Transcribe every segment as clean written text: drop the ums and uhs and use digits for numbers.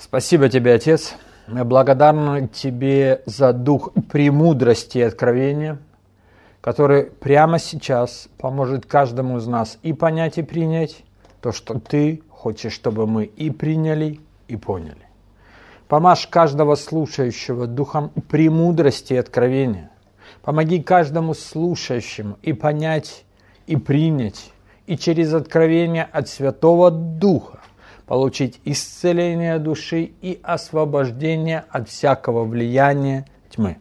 Спасибо тебе, Отец. Мы благодарны тебе за дух премудрости и откровения, который прямо сейчас поможет каждому из нас и понять, и принять то, что ты хочешь, чтобы мы и приняли, и поняли. Помажь каждого слушающего духом премудрости и откровения. Помоги каждому слушающему и понять, и принять, и через откровение от Святого Духа получить исцеление души и освобождение от всякого влияния тьмы.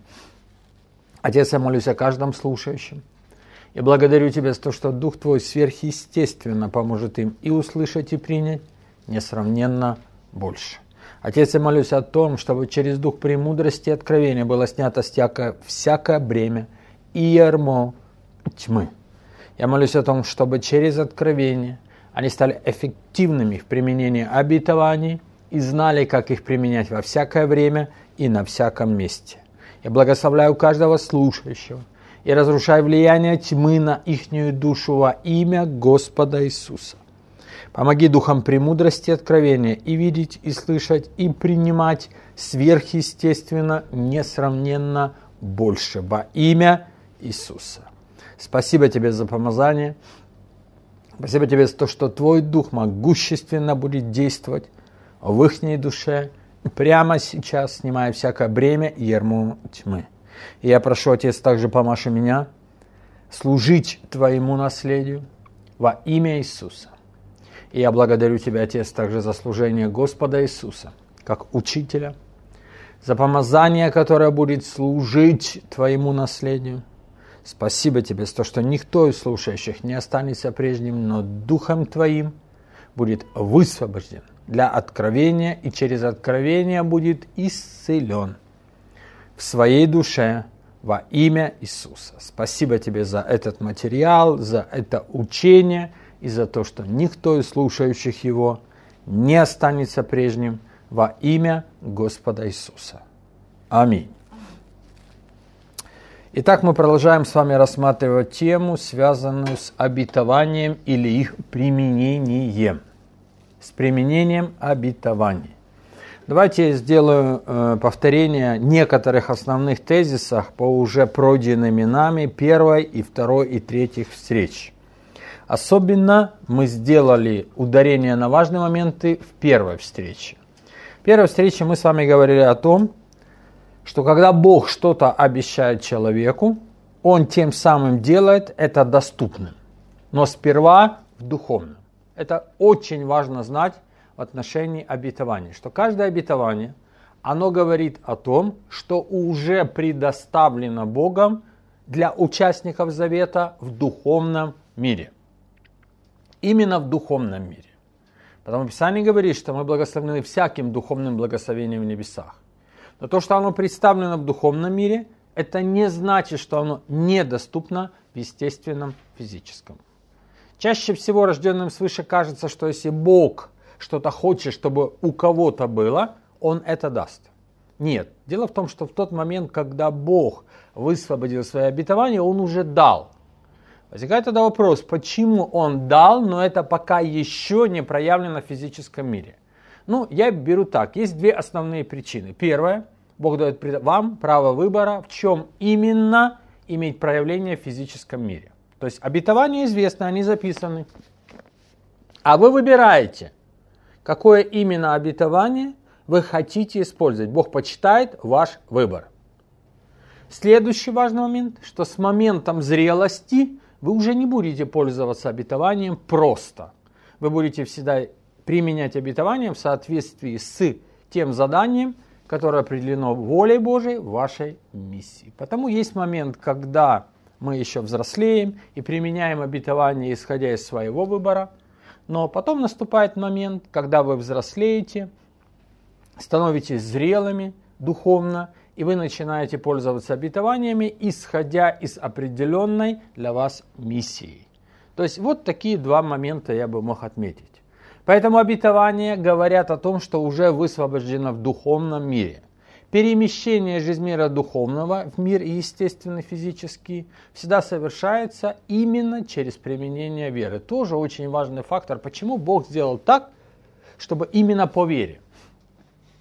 Отец, я молюсь о каждом слушающем. И благодарю Тебя за то, что Дух Твой сверхъестественно поможет им и услышать, и принять несравненно больше. Отец, я молюсь о том, чтобы через Дух премудрости и откровения было снято всякое бремя и ярмо тьмы. Я молюсь о том, чтобы через откровение они стали эффективными в применении обетований и знали, как их применять во всякое время и на всяком месте. Я благословляю каждого слушающего и разрушаю влияние тьмы на ихнюю душу во имя Господа Иисуса. Помоги духам премудрости и откровения и видеть, и слышать, и принимать сверхъестественно, несравненно больше во имя Иисуса. Спасибо Тебе за помазание. Спасибо Тебе за то, что Твой Дух могущественно будет действовать в их душе, прямо сейчас, снимая всякое бремя и ярмо тьмы. И я прошу, Отец, также помажь меня служить Твоему наследию во имя Иисуса. И я благодарю Тебя, Отец, также за служение Господа Иисуса, как Учителя, за помазание, которое будет служить Твоему наследию. Спасибо Тебе за то, что никто из слушающих не останется прежним, но Духом Твоим будет высвобожден для откровения и через откровение будет исцелен в своей душе во имя Иисуса. Спасибо Тебе за этот материал, за это учение и за то, что никто из слушающих его не останется прежним во имя Господа Иисуса. Аминь. Итак, мы продолжаем с вами рассматривать тему, связанную с обетованием или их применением. С применением обетований. Давайте я сделаю повторение некоторых основных тезисов по уже пройденными нами первой, и второй, и третьих встреч. Особенно мы сделали ударение на важные моменты в первой встрече. В первой встрече мы с вами говорили о том, что когда Бог что-то обещает человеку, Он тем самым делает это доступным. Но сперва в духовном. Это очень важно знать в отношении обетований. Что каждое обетование, оно говорит о том, что уже предоставлено Богом для участников завета в духовном мире. Именно в духовном мире. Потому Писание говорит, что мы благословлены всяким духовным благословением в небесах. Но то, что оно представлено в духовном мире, это не значит, что оно недоступно в естественном физическом. Чаще всего рожденным свыше кажется, что если Бог что-то хочет, чтобы у кого-то было, Он это даст. Нет. Дело в том, что в тот момент, когда Бог высвободил свои обетования, Он уже дал. Возникает тогда вопрос, почему Он дал, но это пока еще не проявлено в физическом мире. Я беру так. Есть две основные причины. Первое. Бог дает вам право выбора, в чем именно иметь проявление в физическом мире. То есть обетования известны, они записаны. А вы выбираете, какое именно обетование вы хотите использовать. Бог почитает ваш выбор. Следующий важный момент, что с моментом зрелости вы уже не будете пользоваться обетованием просто. Вы будете всегда применять обетование в соответствии с тем заданием, которое определено волей Божией в вашей миссии. Потому есть момент, когда мы еще взрослеем и применяем обетование, исходя из своего выбора. Но потом наступает момент, когда вы взрослеете, становитесь зрелыми духовно, и вы начинаете пользоваться обетованиями, исходя из определенной для вас миссии. То есть вот такие два момента я бы мог отметить. Поэтому обетования говорят о том, что уже высвобождено в духовном мире. Перемещение же из мира духовного в мир естественный, физический, всегда совершается именно через применение веры. Тоже очень важный фактор. Почему Бог сделал так, чтобы именно по вере?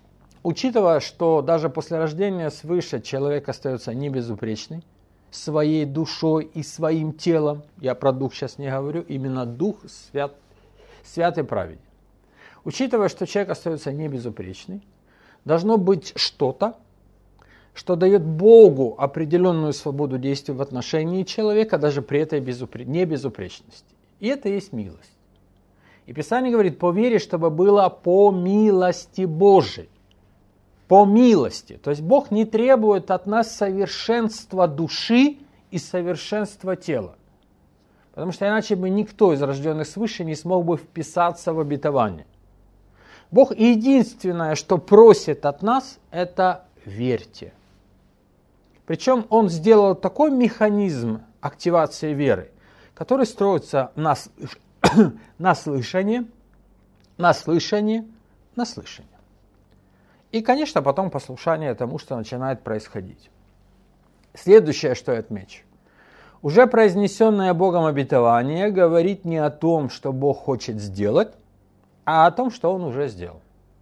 учитывая, что даже после рождения свыше человек остается не безупречный, своей душой и своим телом, я про дух сейчас не говорю, именно дух свят и праведен. Учитывая, что человек остается не безупречный, должно быть что-то, что дает Богу определенную свободу действий в отношении человека, даже при этой небезупречности. И это есть милость. И Писание говорит, по вере, чтобы было по милости Божией. По милости. То есть Бог не требует от нас совершенства души и совершенства тела. Потому что иначе бы никто из рожденных свыше не смог бы вписаться в обетование. Бог единственное, что просит от нас, это верьте. Причем Он сделал такой механизм активации веры, который строится на слышание. И, конечно, потом послушание тому, что начинает происходить. Следующее, что я отмечу. Уже произнесенное Богом обетование говорит не о том, что Бог хочет сделать, а о том, что Он уже сделал.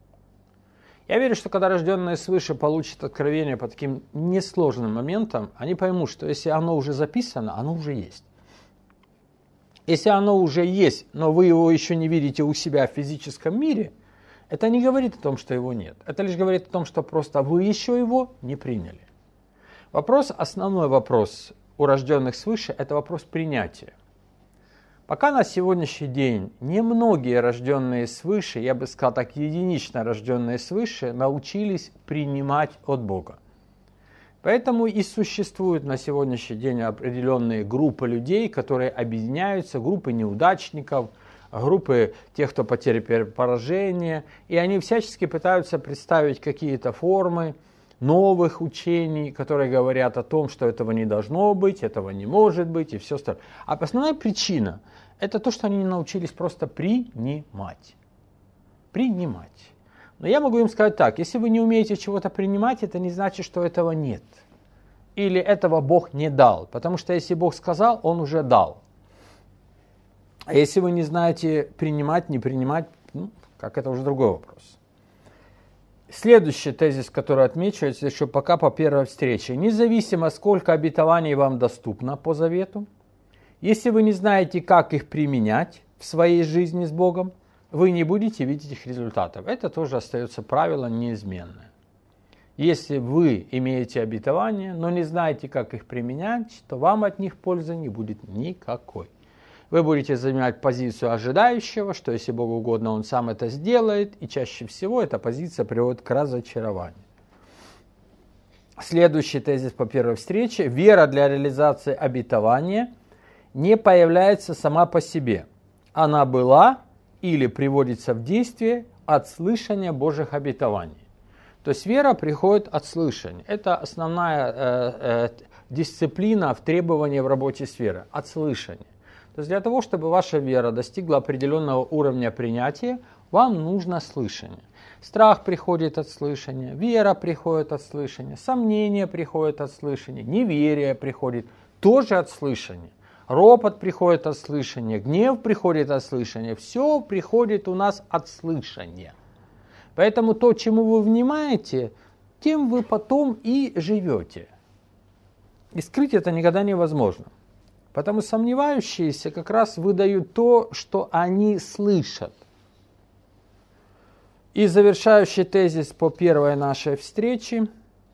Я верю, что когда рожденные свыше получат откровение по таким несложным моментам, они поймут, что если оно уже записано, оно уже есть. Если оно уже есть, но вы его еще не видите у себя в физическом мире, это не говорит о том, что его нет. Это лишь говорит о том, что просто вы еще его не приняли. Основной вопрос у рожденных свыше – это вопрос принятия. Пока на сегодняшний день немногие рожденные свыше, я бы сказал так, единично рожденные свыше, научились принимать от Бога. Поэтому и существуют на сегодняшний день определенные группы людей, которые объединяются, группы неудачников, группы тех, кто потерпел поражение, и они всячески пытаются представить какие-то формы новых учений, которые говорят о том, что этого не должно быть, этого не может быть и все остальное. А основная причина – это то, что они не научились просто принимать. Принимать. Но я могу им сказать так, если вы не умеете чего-то принимать, это не значит, что этого нет. Или этого Бог не дал. Потому что если Бог сказал, Он уже дал. А если вы не знаете принимать, не принимать, как это уже другой вопрос. Следующий тезис, который отмечивается еще пока по первой встрече. Независимо, сколько обетований вам доступно по завету, если вы не знаете, как их применять в своей жизни с Богом, вы не будете видеть их результатов. Это тоже остается правило неизменное. Если вы имеете обетования, но не знаете, как их применять, то вам от них пользы не будет никакой. Вы будете занимать позицию ожидающего, что если Богу угодно, Он сам это сделает, и чаще всего эта позиция приводит к разочарованию. Следующий тезис по первой встрече. Вера для реализации обетования не появляется сама по себе. Она была или приводится в действие от слышания Божьих обетований. То есть вера приходит от слышания. Это основная дисциплина в требовании в работе с верой, от слышания. То есть для того, чтобы ваша вера достигла определенного уровня принятия, вам нужно слышание. Страх приходит от слышания, вера приходит от слышания, сомнение приходит от слышания, неверие приходит тоже от слышания. Ропот приходит от слышания, гнев приходит от слышания. Все приходит у нас от слышания. Поэтому то, чему вы внимаете, тем вы потом и живете. И скрыть это никогда невозможно. Потому сомневающиеся как раз выдают то, что они слышат. И завершающий тезис по первой нашей встрече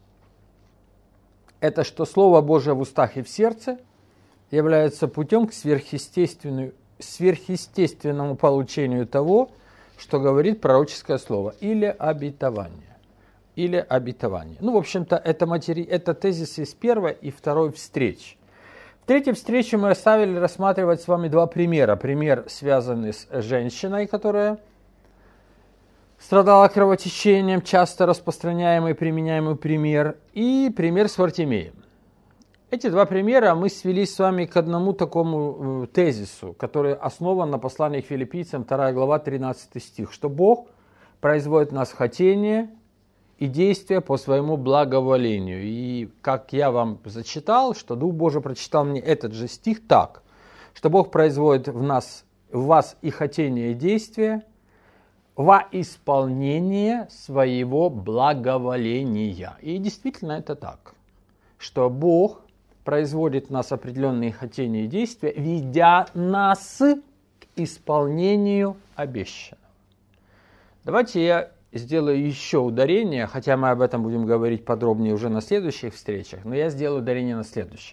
– это что Слово Божие в устах и в сердце является путем к сверхъестественному получению того, что говорит пророческое слово, или обетование. В общем-то, это тезис из первой и второй встречи. В третьей встрече мы оставили рассматривать с вами два примера. Пример, связанный с женщиной, которая страдала кровотечением, часто распространяемый и применяемый пример, и пример с Вартимеем. Эти два примера мы свели с вами к одному такому тезису, который основан на послании к филиппийцам, 2 глава, 13 стих, что Бог производит в нас хотение и действия по своему благоволению. И как я вам зачитал, что Дух Божий прочитал мне этот же стих так, что Бог производит в вас и хотение, и действия во исполнение своего благоволения. И действительно это так, что Бог производит в нас определенные хотения и действия, ведя нас к исполнению обещанного. Давайте я сделаю еще ударение, хотя мы об этом будем говорить подробнее уже на следующих встречах, но я сделаю ударение на следующее.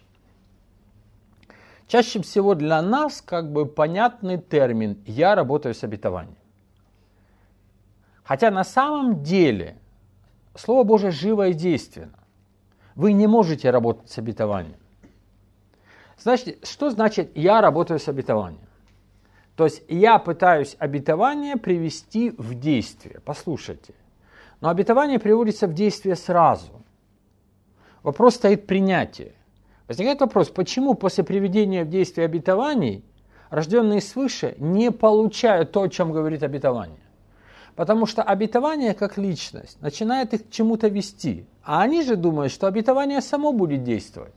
Чаще всего для нас как бы понятный термин «я работаю с обетованием». Хотя на самом деле Слово Божие живо и действенно. Вы не можете работать с обетованием. Значит, что значит «я работаю с обетованием»? То есть я пытаюсь обетование привести в действие. Послушайте. Но обетование приводится в действие сразу. Вопрос стоит принятие. Возникает вопрос, почему после приведения в действие обетований рожденные свыше не получают то, о чем говорит обетование? Потому что обетование как личность начинает их к чему-то вести. А они же думают, что обетование само будет действовать.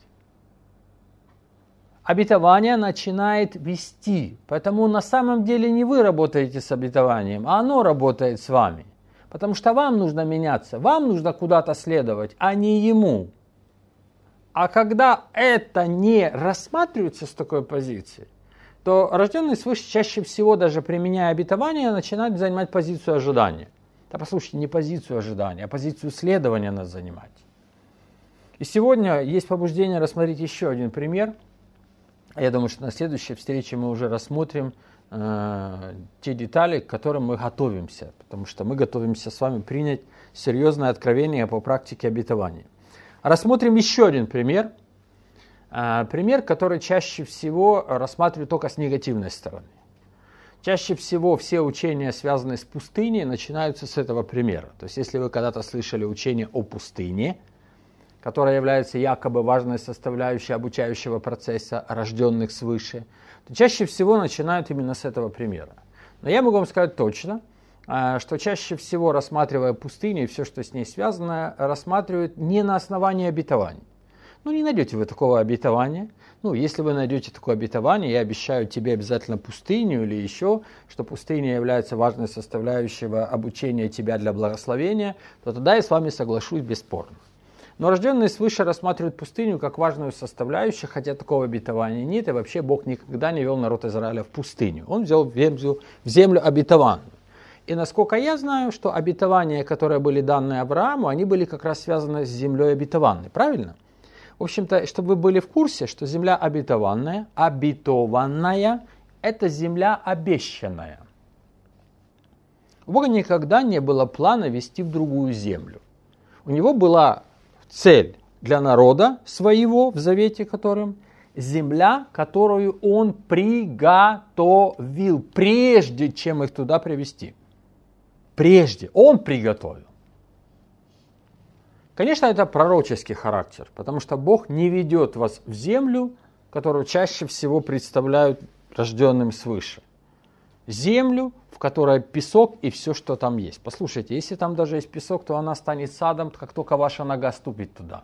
Обетование начинает вести. Поэтому на самом деле не вы работаете с обетованием, а оно работает с вами. Потому что вам нужно меняться, вам нужно куда-то следовать, а не ему. А когда это не рассматривается с такой позиции, то рожденные свыше чаще всего, даже применяя обетование, начинают занимать позицию ожидания. Да послушайте, не позицию ожидания, а позицию следования надо занимать. И сегодня есть побуждение рассмотреть еще один пример. Я думаю, что на следующей встрече мы уже рассмотрим те детали, к которым мы готовимся, потому что мы готовимся с вами принять серьезное откровение по практике обетования. Рассмотрим еще один пример. Пример, который чаще всего рассматривают только с негативной стороны. Чаще всего все учения, связанные с пустыней, начинаются с этого примера. То есть, если вы когда-то слышали учение о пустыне, которая является якобы важной составляющей обучающего процесса рожденных свыше, то чаще всего начинают именно с этого примера. Но я могу вам сказать точно, что чаще всего, рассматривая пустыню и все, что с ней связано, рассматривают не на основании обетований. Не найдете вы такого обетования. Если вы найдете такое обетование, я обещаю тебе обязательно пустыню или еще, что пустыня является важной составляющей обучения тебя для благословения, то тогда я с вами соглашусь бесспорно. Но рожденные свыше рассматривают пустыню как важную составляющую, хотя такого обетования нет, и вообще Бог никогда не вел народ Израиля в пустыню. Он взял в землю обетованную. И насколько я знаю, что обетования, которые были даны Аврааму, они были как раз связаны с землей обетованной. Правильно? В общем-то, чтобы вы были в курсе, что земля обетованная, это земля обещанная. У Бога никогда не было плана вести в другую землю. У него была цель для народа своего, в завете которым, земля, которую он приготовил, прежде чем их туда привести. Прежде он приготовил. Конечно, это пророческий характер, потому что Бог не ведет вас в землю, которую чаще всего представляют рожденным свыше. Землю, в которой песок и все, что там есть. Послушайте, если там даже есть песок, то она станет садом, как только ваша нога ступит туда.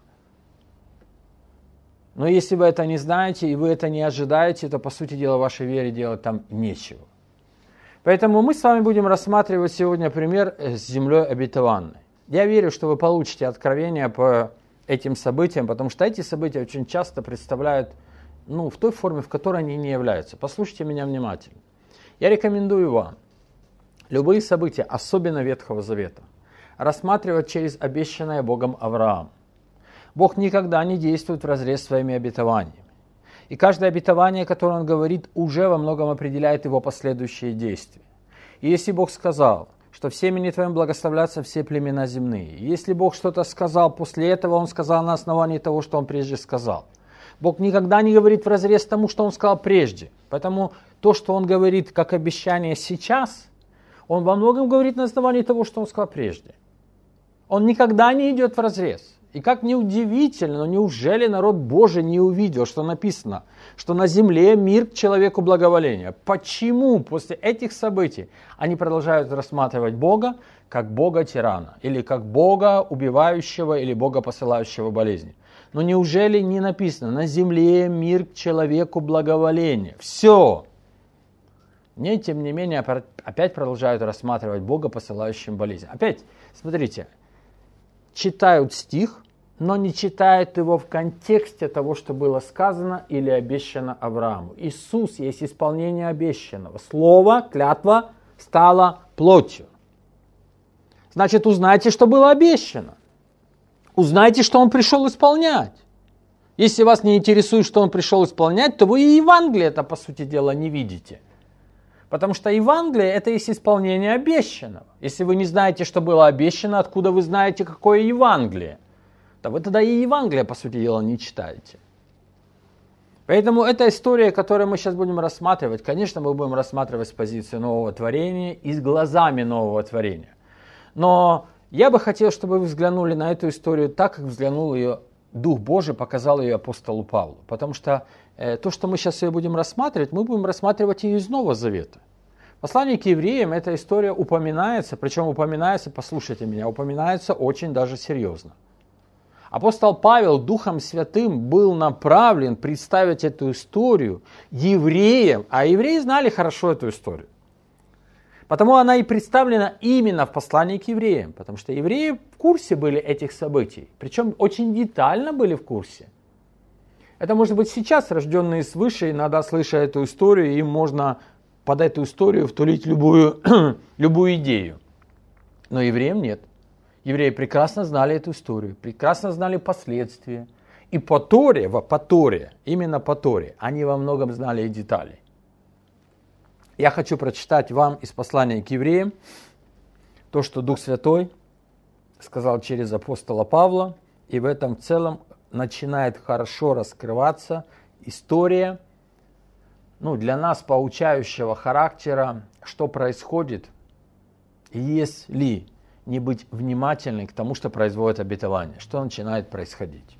Но если вы это не знаете и вы это не ожидаете, то, по сути дела, вашей вере делать там нечего. Поэтому мы с вами будем рассматривать сегодня пример с землей обетованной. Я верю, что вы получите откровение по этим событиям, потому что эти события очень часто представляют в той форме, в которой они не являются. Послушайте меня внимательно. Я рекомендую вам любые события, особенно Ветхого Завета, рассматривать через обещанное Богом Авраам. Бог никогда не действует вразрез своими обетованиями. И каждое обетование, которое Он говорит, уже во многом определяет Его последующие действия. И если Бог сказал, что в семени твоем благословлятся все племена земные. Если Бог что-то сказал после этого, Он сказал на основании того, что Он прежде сказал. Бог никогда не говорит вразрез тому, что Он сказал прежде. Поэтому то, что Он говорит как обещание сейчас, Он во многом говорит на основании того, что Он сказал прежде. Он никогда не идет вразрез. И как неудивительно, но неужели народ Божий не увидел, что написано, что на земле мир к человеку благоволения? Почему после этих событий они продолжают рассматривать Бога как Бога-тирана, или как Бога убивающего, или Бога посылающего болезни? Но неужели не написано, на земле мир к человеку благоволения? Все. Мне, тем не менее, опять продолжают рассматривать Бога, посылающим болезнь. Опять, смотрите, читают стих, но не читают его в контексте того, что было сказано или обещано Аврааму. Иисус есть исполнение обещанного. Слово, клятва стало плотью. Значит, узнайте, что было обещано. Узнайте, что Он пришел исполнять. Если вас не интересует, что Он пришел исполнять, то вы и Евангелие это, по сути дела, не видите. Потому что Евангелие это есть исполнение обещанного. Если вы не знаете, что было обещано, откуда вы знаете, какое Евангелие? Да вы тогда и Евангелие, по сути дела, не читаете. Поэтому эта история, которую мы сейчас будем рассматривать, конечно, мы будем рассматривать с позиции нового творения и с глазами нового творения. Но я бы хотел, чтобы вы взглянули на эту историю так, как взглянул ее Дух Божий, показал ее апостолу Павлу. Потому что то, что мы сейчас ее будем рассматривать, мы будем рассматривать ее из Нового Завета. В послании к евреям эта история упоминается, причем упоминается, послушайте меня, упоминается очень даже серьезно. Апостол Павел Духом Святым был направлен представить эту историю евреям, а евреи знали хорошо эту историю. Потому она и представлена именно в послании к евреям, потому что евреи в курсе были этих событий, причем очень детально были в курсе. Это может быть сейчас рожденные свыше, иногда слыша эту историю, им можно под эту историю втулить любую идею. Но евреям нет. Евреи прекрасно знали эту историю, прекрасно знали последствия. И по Торе, именно по Торе, они во многом знали и детали. Я хочу прочитать вам из послания к евреям то, что Дух Святой сказал через апостола Павла, и в этом целом начинает хорошо раскрываться история, для нас поучающего характера, что происходит, если не быть внимательным к тому, что производит обетование, что начинает происходить.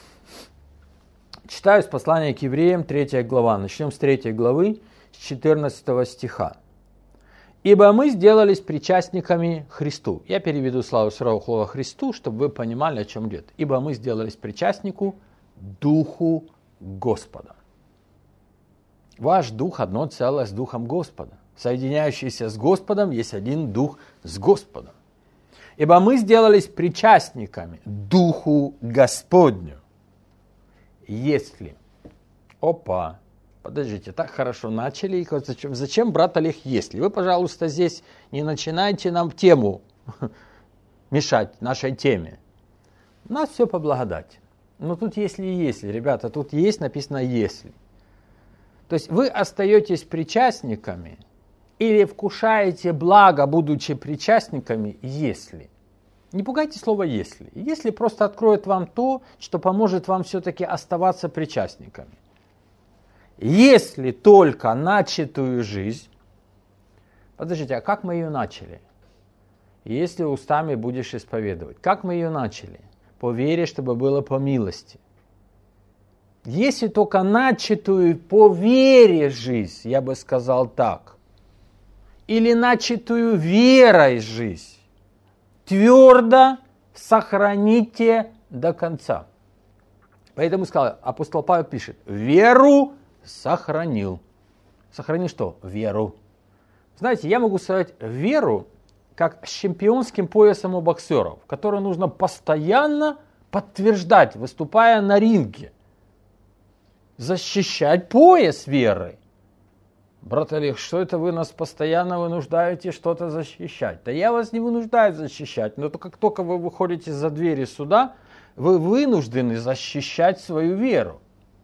Читаю из послания к евреям, 3 глава. Начнем с 3 главы, с 14 стиха. «Ибо мы сделались причастниками Христу». Я переведу слово Христу, чтобы вы понимали, о чем идет. «Ибо мы сделались причастнику Духу Господа». Ваш Дух одно целое с Духом Господа. Соединяющийся с Господом есть один Дух с Господом. «Ибо мы сделались причастниками Духу Господню». Если... Подождите, так хорошо начали. Зачем, брат Олег, если? Вы, пожалуйста, здесь не начинайте нам тему мешать нашей теме. У нас все по благодати. Но тут если, ребята, тут есть написано если. То есть вы остаетесь причастниками или вкушаете благо, будучи причастниками, если. Не пугайте слово «если». «Если» просто откроет вам то, что поможет вам все-таки оставаться причастниками. Если только начатую жизнь... Подождите, а как мы ее начали? Если устами будешь исповедовать. Как мы ее начали? По вере, чтобы было по милости. Если только начатую по вере жизнь, я бы сказал так, или начатую верой жизнь, твердо сохраните до конца. Поэтому сказал, апостол Павел пишет, веру сохранил. Сохрани что? Веру. Знаете, я могу сказать веру, как с чемпионским поясом у боксеров, который нужно постоянно подтверждать, выступая на ринге. Защищать пояс веры. Брат Олег, что это вы нас постоянно вынуждаете что-то защищать? Да я вас не вынуждаю защищать, но как только вы выходите за двери суда, вы вынуждены защищать свою веру.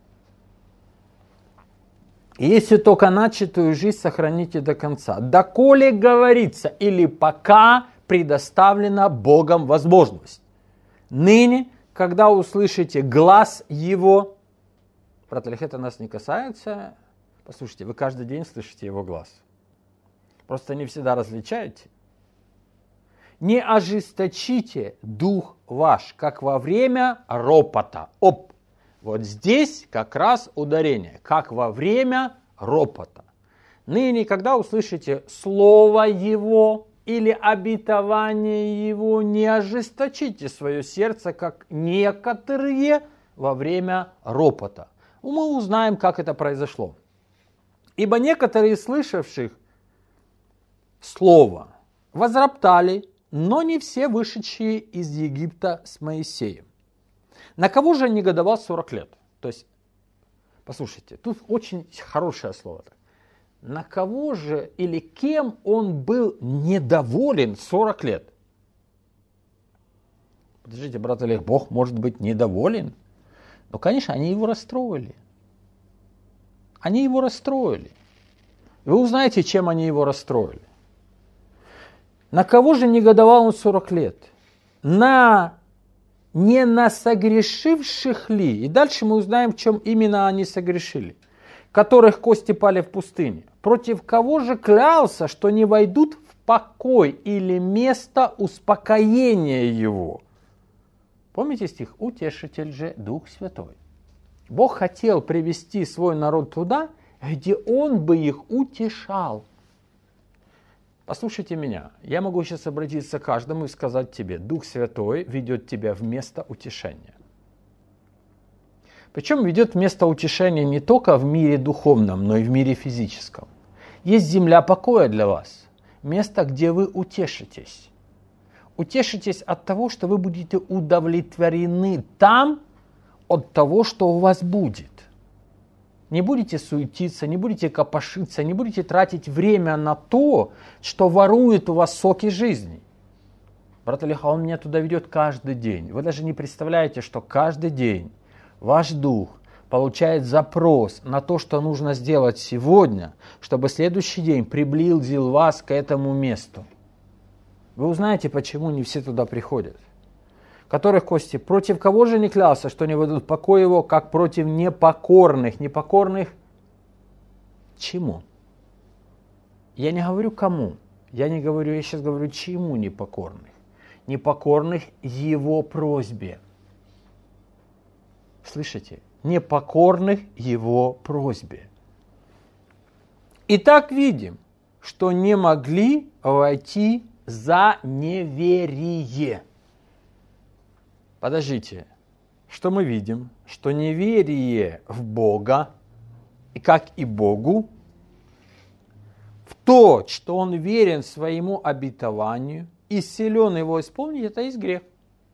Если только начатую жизнь сохраните до конца. Доколе говорится, или пока предоставлена Богом возможность. Ныне, когда услышите глас Его, брат Олег, это нас не касается. Послушайте, вы каждый день слышите Его глаз. Просто не всегда различаете. Не ожесточите дух ваш, как во время ропота. Вот здесь как раз ударение, как во время ропота. Ныне, когда услышите слово Его или обетование Его, не ожесточите свое сердце, как некоторые во время ропота. Мы узнаем, как это произошло. Ибо некоторые из слышавших слово. Возроптали, но не все вышедшие из Египта с Моисеем. На кого же негодовал 40 лет? То есть, послушайте, тут очень хорошее слово. На кого же или кем он был недоволен 40 лет? Подождите, брат Олег, Бог может быть недоволен? Ну, конечно, они его расстроили. Они его расстроили. Вы узнаете, чем они его расстроили. На кого же негодовал он 40 лет? Не на согрешивших ли? И дальше мы узнаем, в чем именно они согрешили. Которых кости пали в пустыне. Против кого же клялся, что не войдут в покой или место успокоения его? Помните стих? Утешитель же Дух Святой. Бог хотел привести свой народ туда, где Он бы их утешал. Послушайте меня. Я могу сейчас обратиться к каждому и сказать тебе, Дух Святой ведет тебя в место утешения. Причем ведет в место утешения не только в мире духовном, но и в мире физическом. Есть земля покоя для вас. Место, где вы утешитесь. Утешитесь от того, что вы будете удовлетворены там, от того, что у вас будет. Не будете суетиться, не будете копошиться, не будете тратить время на то, что ворует у вас соки жизни. Брат Олег, он меня туда ведет каждый день. Вы даже не представляете, что каждый день ваш дух получает запрос на то, что нужно сделать сегодня, чтобы следующий день приблизил вас к этому месту. Вы узнаете, почему не все туда приходят. Которых кости, против кого же не клялся, что не войдут в покой его, как против непокорных. Непокорных чему? Я не говорю кому. Я сейчас говорю чему непокорных. Непокорных его просьбе. Слышите? Непокорных его просьбе. Итак, видим, что не могли войти за неверие. Подождите, что мы видим? Что неверие в Бога, и как и Богу, в то, что он верен своему обетованию и силен его исполнить, это есть грех.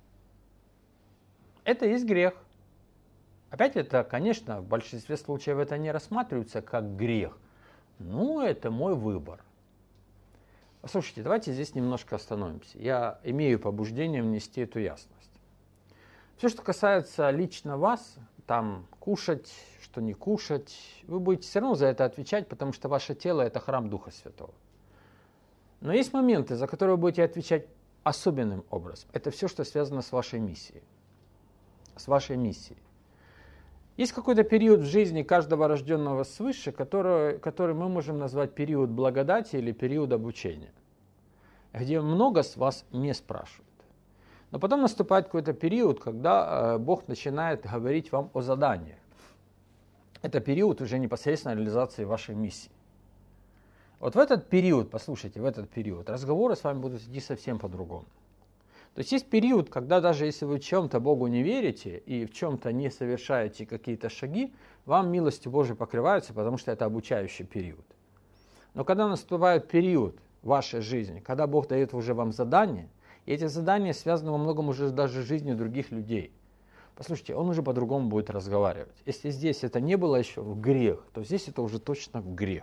Это есть грех. Опять это, конечно, в большинстве случаев это не рассматривается как грех. Ну, это мой выбор. Слушайте, давайте здесь немножко остановимся. Я имею побуждение внести эту ясность. Все, что касается лично вас, там кушать, что не кушать, вы будете все равно за это отвечать, потому что ваше тело – это храм Духа Святого. Но есть моменты, за которые вы будете отвечать особенным образом. Это все, что связано с вашей миссией. С вашей миссией. Есть какой-то период в жизни каждого рожденного свыше, который мы можем назвать период благодати или период обучения, где много с вас не спрашивают. Но потом наступает какой-то период, когда Бог начинает говорить вам о заданиях. Это период уже непосредственно реализации вашей миссии. Вот в этот период, послушайте, в этот период разговоры с вами будут идти совсем по-другому. То есть период, когда даже если вы в чем-то Богу не верите и в чем-то не совершаете какие-то шаги, вам милостью Божией покрываются, потому что это обучающий период. Но когда наступает период в вашей жизни, когда Бог дает уже вам задания, и эти задания связаны во многом уже даже с жизнью других людей. Послушайте, он уже по-другому будет разговаривать. Если здесь это не было еще в грех, то здесь это уже точно в грех.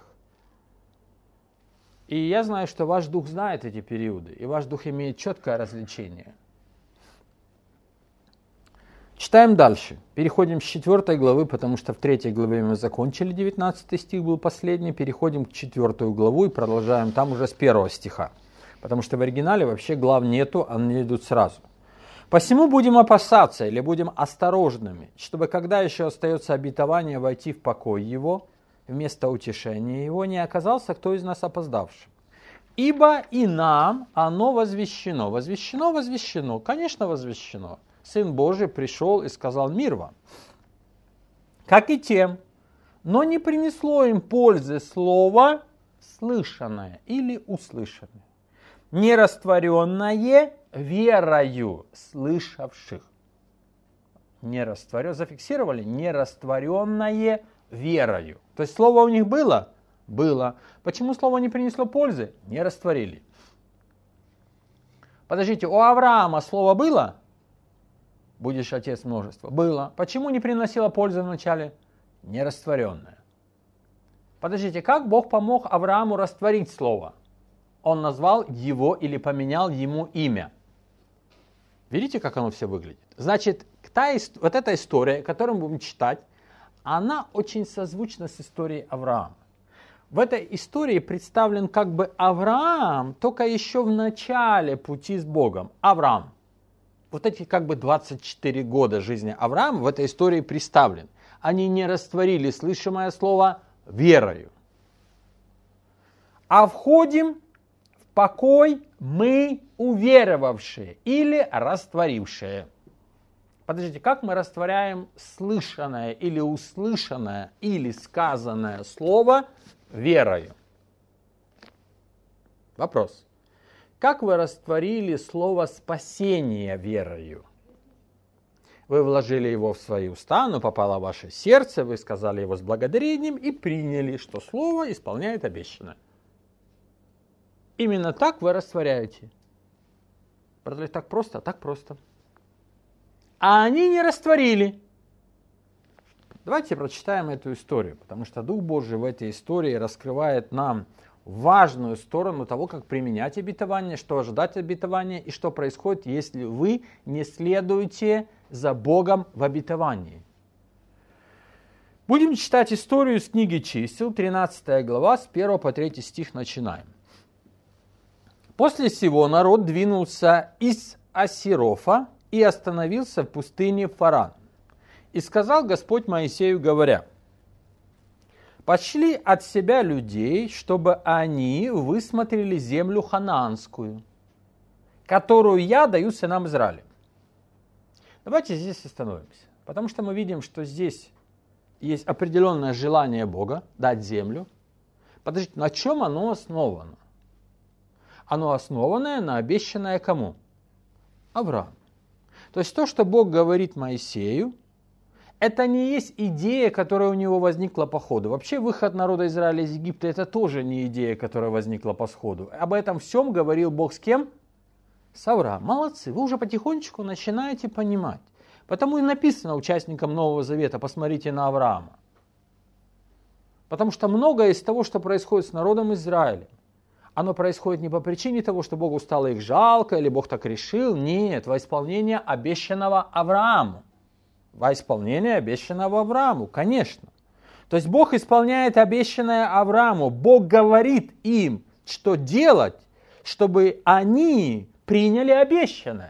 И я знаю, что ваш дух знает эти периоды, и ваш дух имеет четкое развлечение. Читаем дальше. Переходим с 4 главы, потому что в 3 главе мы закончили, 19 стих был последний. Переходим к 4 главу и продолжаем там уже с 1 стиха. Потому что в оригинале вообще глав нету, они идут сразу. «Посему будем опасаться или будем осторожными, чтобы когда еще остается обетование войти в покой его, вместо утешения его не оказался кто из нас опоздавшим. Ибо и нам оно возвещено». Возвещено, конечно возвещено. Сын Божий пришел и сказал: мир вам. Как и тем, но не принесло им пользы слово слышанное или услышанное, не растворенное верою слышавших. Зафиксировали? Не растворенное верою. То есть слово у них было, Было. Почему слово не принесло пользы? Не растворили. Подождите, у Авраама слово было? Будешь отец множества. Было. Почему не приносило пользы вначале? Нерастворенное. Подождите, как Бог помог Аврааму растворить слово? Он назвал его или поменял ему имя. Видите, как оно все выглядит? Значит, вот эта история, которую мы будем читать, она очень созвучна с историей Авраама. В этой истории представлен как бы Авраам, только еще в начале пути с Богом. Авраам. Вот эти как бы 24 года жизни Авраама в этой истории представлены. Они не растворили слышимое слово верою. А входим в покой мы уверовавшие или растворившие. Подождите, как мы растворяем слышанное или услышанное или сказанное слово верою? Вопрос. Как вы растворили слово спасение верою? Вы вложили его в свои уста, оно попало в ваше сердце, вы сказали его с благодарением и приняли, что слово исполняет обещанное. Именно так вы растворяете. Правда, так просто? Так просто. А они не растворили. Давайте прочитаем эту историю, потому что Дух Божий в этой истории раскрывает нам важную сторону того, как применять обетование, что ожидать обетования и что происходит, если вы не следуете за Богом в обетовании. Будем читать историю с книги Чисел, 13 глава, с 1 по 3 стих начинаем. После сего народ двинулся из Асирофа и остановился в пустыне Фаран. И сказал Господь Моисею, говоря: «Пошли от себя людей, чтобы они высмотрели землю ханаанскую, которую я даю сынам Израиля». Давайте здесь остановимся, потому что мы видим, что здесь есть определенное желание Бога дать землю. Подождите, на чем оно основано? Оно основанное на обещанное кому? Аврааму. То есть то, что Бог говорит Моисею, это не есть идея, которая у него возникла по ходу. Вообще выход народа Израиля из Египта — это тоже не идея, которая возникла по сходу. Об этом всем говорил Бог с кем? С Авраамом. Молодцы, вы уже потихонечку начинаете понимать. Потому и написано участникам Нового Завета: посмотрите на Авраама. Потому что многое из того, что происходит с народом Израиля, оно происходит не по причине того, что Богу стало их жалко, или Бог так решил. Нет, во исполнение обещанного Аврааму. Во исполнение обещанного Аврааму, конечно. То есть Бог исполняет обещанное Аврааму. Бог говорит им, что делать, чтобы они приняли обещанное.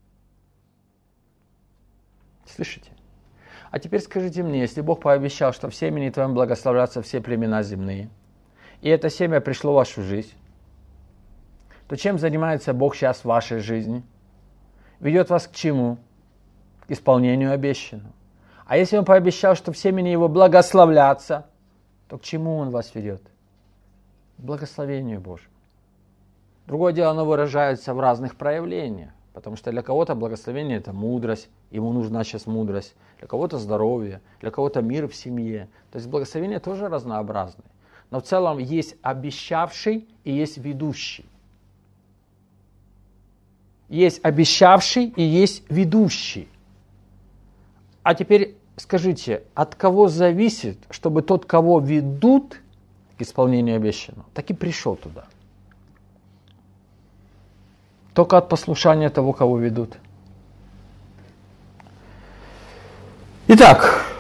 Слышите? А теперь скажите мне, если Бог пообещал, что в семени твоем благословлятся все племена земные, и это семя пришло в вашу жизнь, то чем занимается Бог сейчас в вашей жизни? Ведет вас к чему? К исполнению обещанного. А если Он пообещал, что в семени Его благословлятся, то к чему Он вас ведет? К благословению Божьему. Другое дело, оно выражается в разных проявлениях, потому что для кого-то благословение — это мудрость, ему нужна сейчас мудрость, для кого-то здоровье, для кого-то мир в семье. То есть благословения тоже разнообразны. Но в целом есть обещавший и есть ведущий. Есть обещавший и есть ведущий. А теперь скажите, от кого зависит, чтобы тот, кого ведут к исполнению обещанного, так и пришел туда? Только от послушания того, кого ведут. Итак,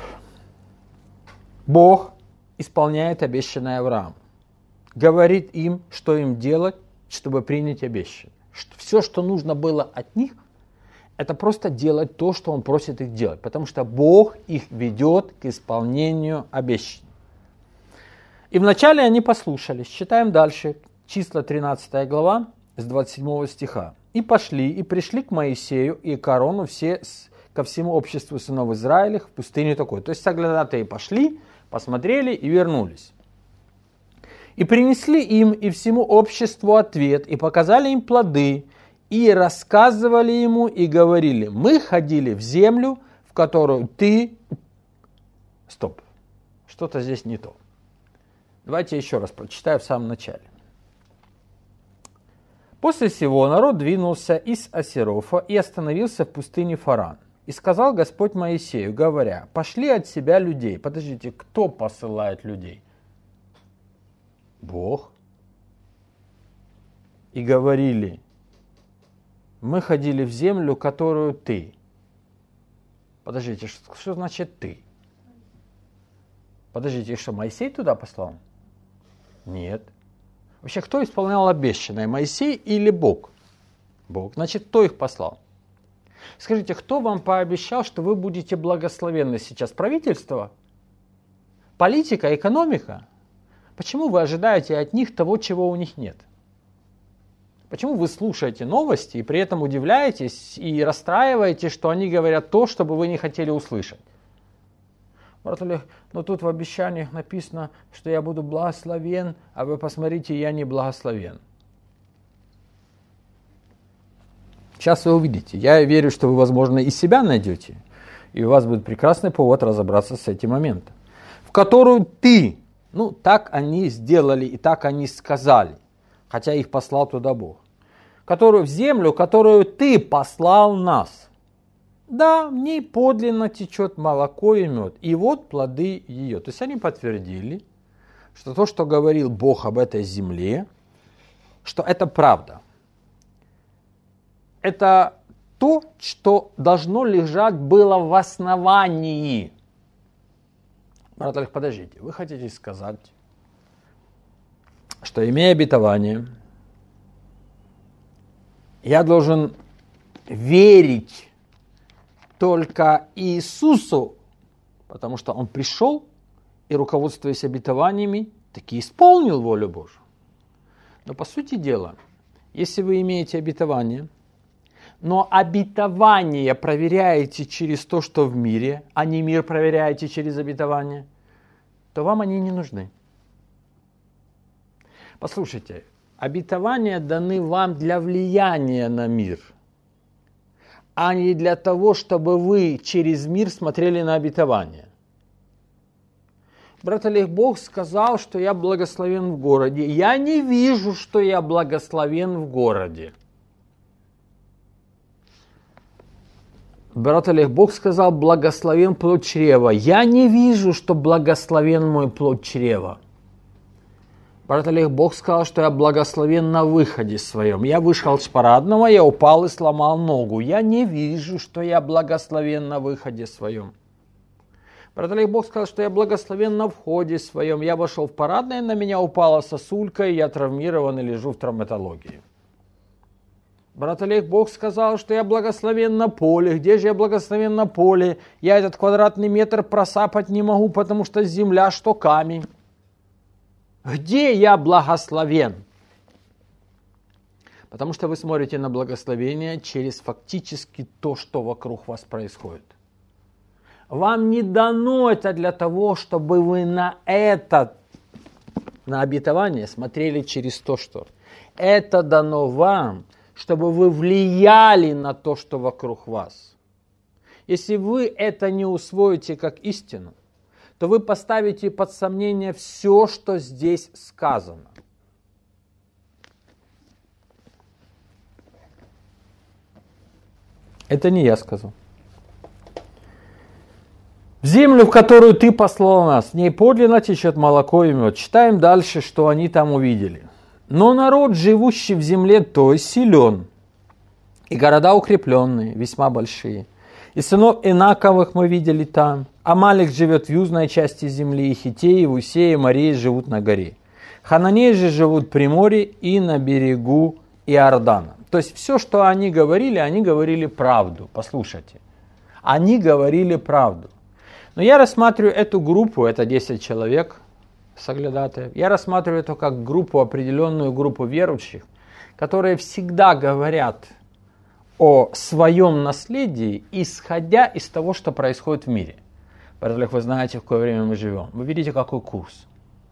Бог исполняет обещанное Аврааму. Говорит им, что им делать, чтобы принять обещанное. Все, что нужно было от них, это просто делать то, что Он просит их делать. Потому что Бог их ведет к исполнению обещаний. И вначале они послушались. Читаем дальше. Числа 13 глава с 27 стиха. «И пошли, и пришли к Моисею и к Аарону все ко всему обществу сынов Израилевых в пустыню такой». То есть соглядатые пошли, посмотрели и вернулись. «И принесли им и всему обществу ответ, и показали им плоды, и рассказывали ему, и говорили: мы ходили в землю, в которую ты...» Стоп, что-то здесь не то. Давайте еще раз прочитаю в самом начале. После сего народ двинулся из Асерофа и остановился в пустыне Фаран. И сказал Господь Моисею, говоря: пошли от себя людей. Подождите, кто посылает людей? Бог. И говорили: мы ходили в землю, которую ты. Подождите, что значит ты? Подождите, что, Моисей туда послал? Нет. Вообще, кто исполнял обещанное, Моисей или Бог? Бог. Значит, кто их послал? Скажите, кто вам пообещал, что вы будете благословенны сейчас? Правительство? Политика? Экономика? Почему вы ожидаете от них того, чего у них нет? Почему вы слушаете новости и при этом удивляетесь и расстраиваетесь, что они говорят то, что бы вы не хотели услышать? Брат Олег, но тут в обещаниях написано, что я буду благословен, а вы посмотрите, я не благословен. Сейчас вы увидите. Я верю, что вы, возможно, и себя найдете, и у вас будет прекрасный повод разобраться с этим моментом, в которую ты, так они сделали и так они сказали, хотя их послал туда Бог, которую в землю, которую ты послал нас. Да, в ней подлинно течет молоко и мед, и вот плоды ее. То есть они подтвердили, что то, что говорил Бог об этой земле, что это правда. Это то, что должно лежать было в основании. Брат Олег, подождите, вы хотите сказать, что, имея обетование, я должен верить только Иисусу, потому что Он пришел и, руководствуясь обетованиями, таки исполнил волю Божию. Но по сути дела, если вы имеете обетование, но обетование проверяете через то, что в мире, а не мир проверяете через обетование, то вам они не нужны. Послушайте, обетования даны вам для влияния на мир, а не для того, чтобы вы через мир смотрели на обетование. Брат Олег, Бог сказал, что я благословен в городе. Я не вижу, что я благословен в городе. Брат Олег, Бог сказал, благословен плод чрева. Я не вижу, что благословен мой плод чрева. Брат Олег, Бог сказал, что я благословен на выходе своем. Я вышел с парадного, я упал и сломал ногу. Я не вижу, что я благословен на выходе своем. Брат Олег, Бог сказал, что я благословен на входе своем. Я вошел в парадное, на меня упала сосулька, и я травмирован и лежу в травматологии. Брат Олег, Бог сказал, что я благословен на поле. Где же я благословен на поле? Я этот квадратный метр просапать не могу, потому что земля, что камень. Где я благословен? Потому что вы смотрите на благословение через фактически то, что вокруг вас происходит. Вам не дано это для того, чтобы вы на обетование смотрели через то, что. Это дано вам, чтобы вы влияли на то, что вокруг вас. Если вы это не усвоите как истину, то вы поставите под сомнение все, что здесь сказано. Это не я сказал. В землю, в которую ты послал нас, в ней подлинно течет молоко и мед. Читаем дальше, что они там увидели. Но народ, живущий в земле той, силен, и города укрепленные, весьма большие. И сынов Инаковых мы видели там. Амалик живет в южной части земли, и Хиттеи, Иусеи, Мореи живут на горе. Хананеи же живут при море и на берегу Иордана. То есть все, что они говорили правду. Послушайте. Они говорили правду. Но я рассматриваю эту группу, это 10 человек, соглядатаев, я рассматриваю это как группу, определенную группу верующих, которые всегда говорят о своем наследии, исходя из того, что происходит в мире. Вы знаете, в какое время мы живем. Вы видите, какой курс.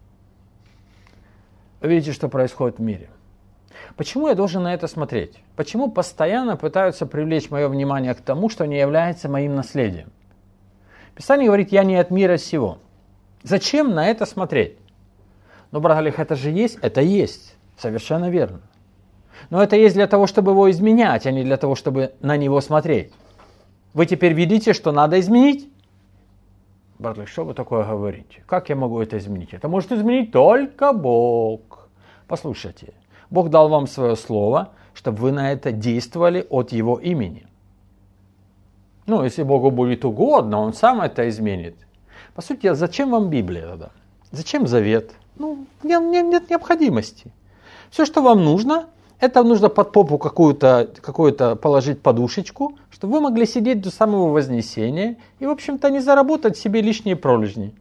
Вы видите, что происходит в мире. Почему я должен на это смотреть? Почему постоянно пытаются привлечь мое внимание к тому, что не является моим наследием? Писание говорит, я не от мира сего. Зачем на это смотреть? Но, брат Олег, это же есть? Это есть. Совершенно верно. Но это есть для того, чтобы его изменять, а не для того, чтобы на него смотреть. Вы теперь видите, что надо изменить? Брат Олег, что вы такое говорите? Как я могу это изменить? Это может изменить только Бог. Послушайте, Бог дал вам свое слово, чтобы вы на это действовали от Его имени. Ну, если Богу будет угодно, Он сам это изменит. По сути, зачем вам Библия тогда? Зачем завет? Ну, нет необходимости. Все, что вам нужно, это нужно под попу какую-то положить подушечку, чтобы вы могли сидеть до самого Вознесения и, в общем-то, не заработать себе лишние пролежни.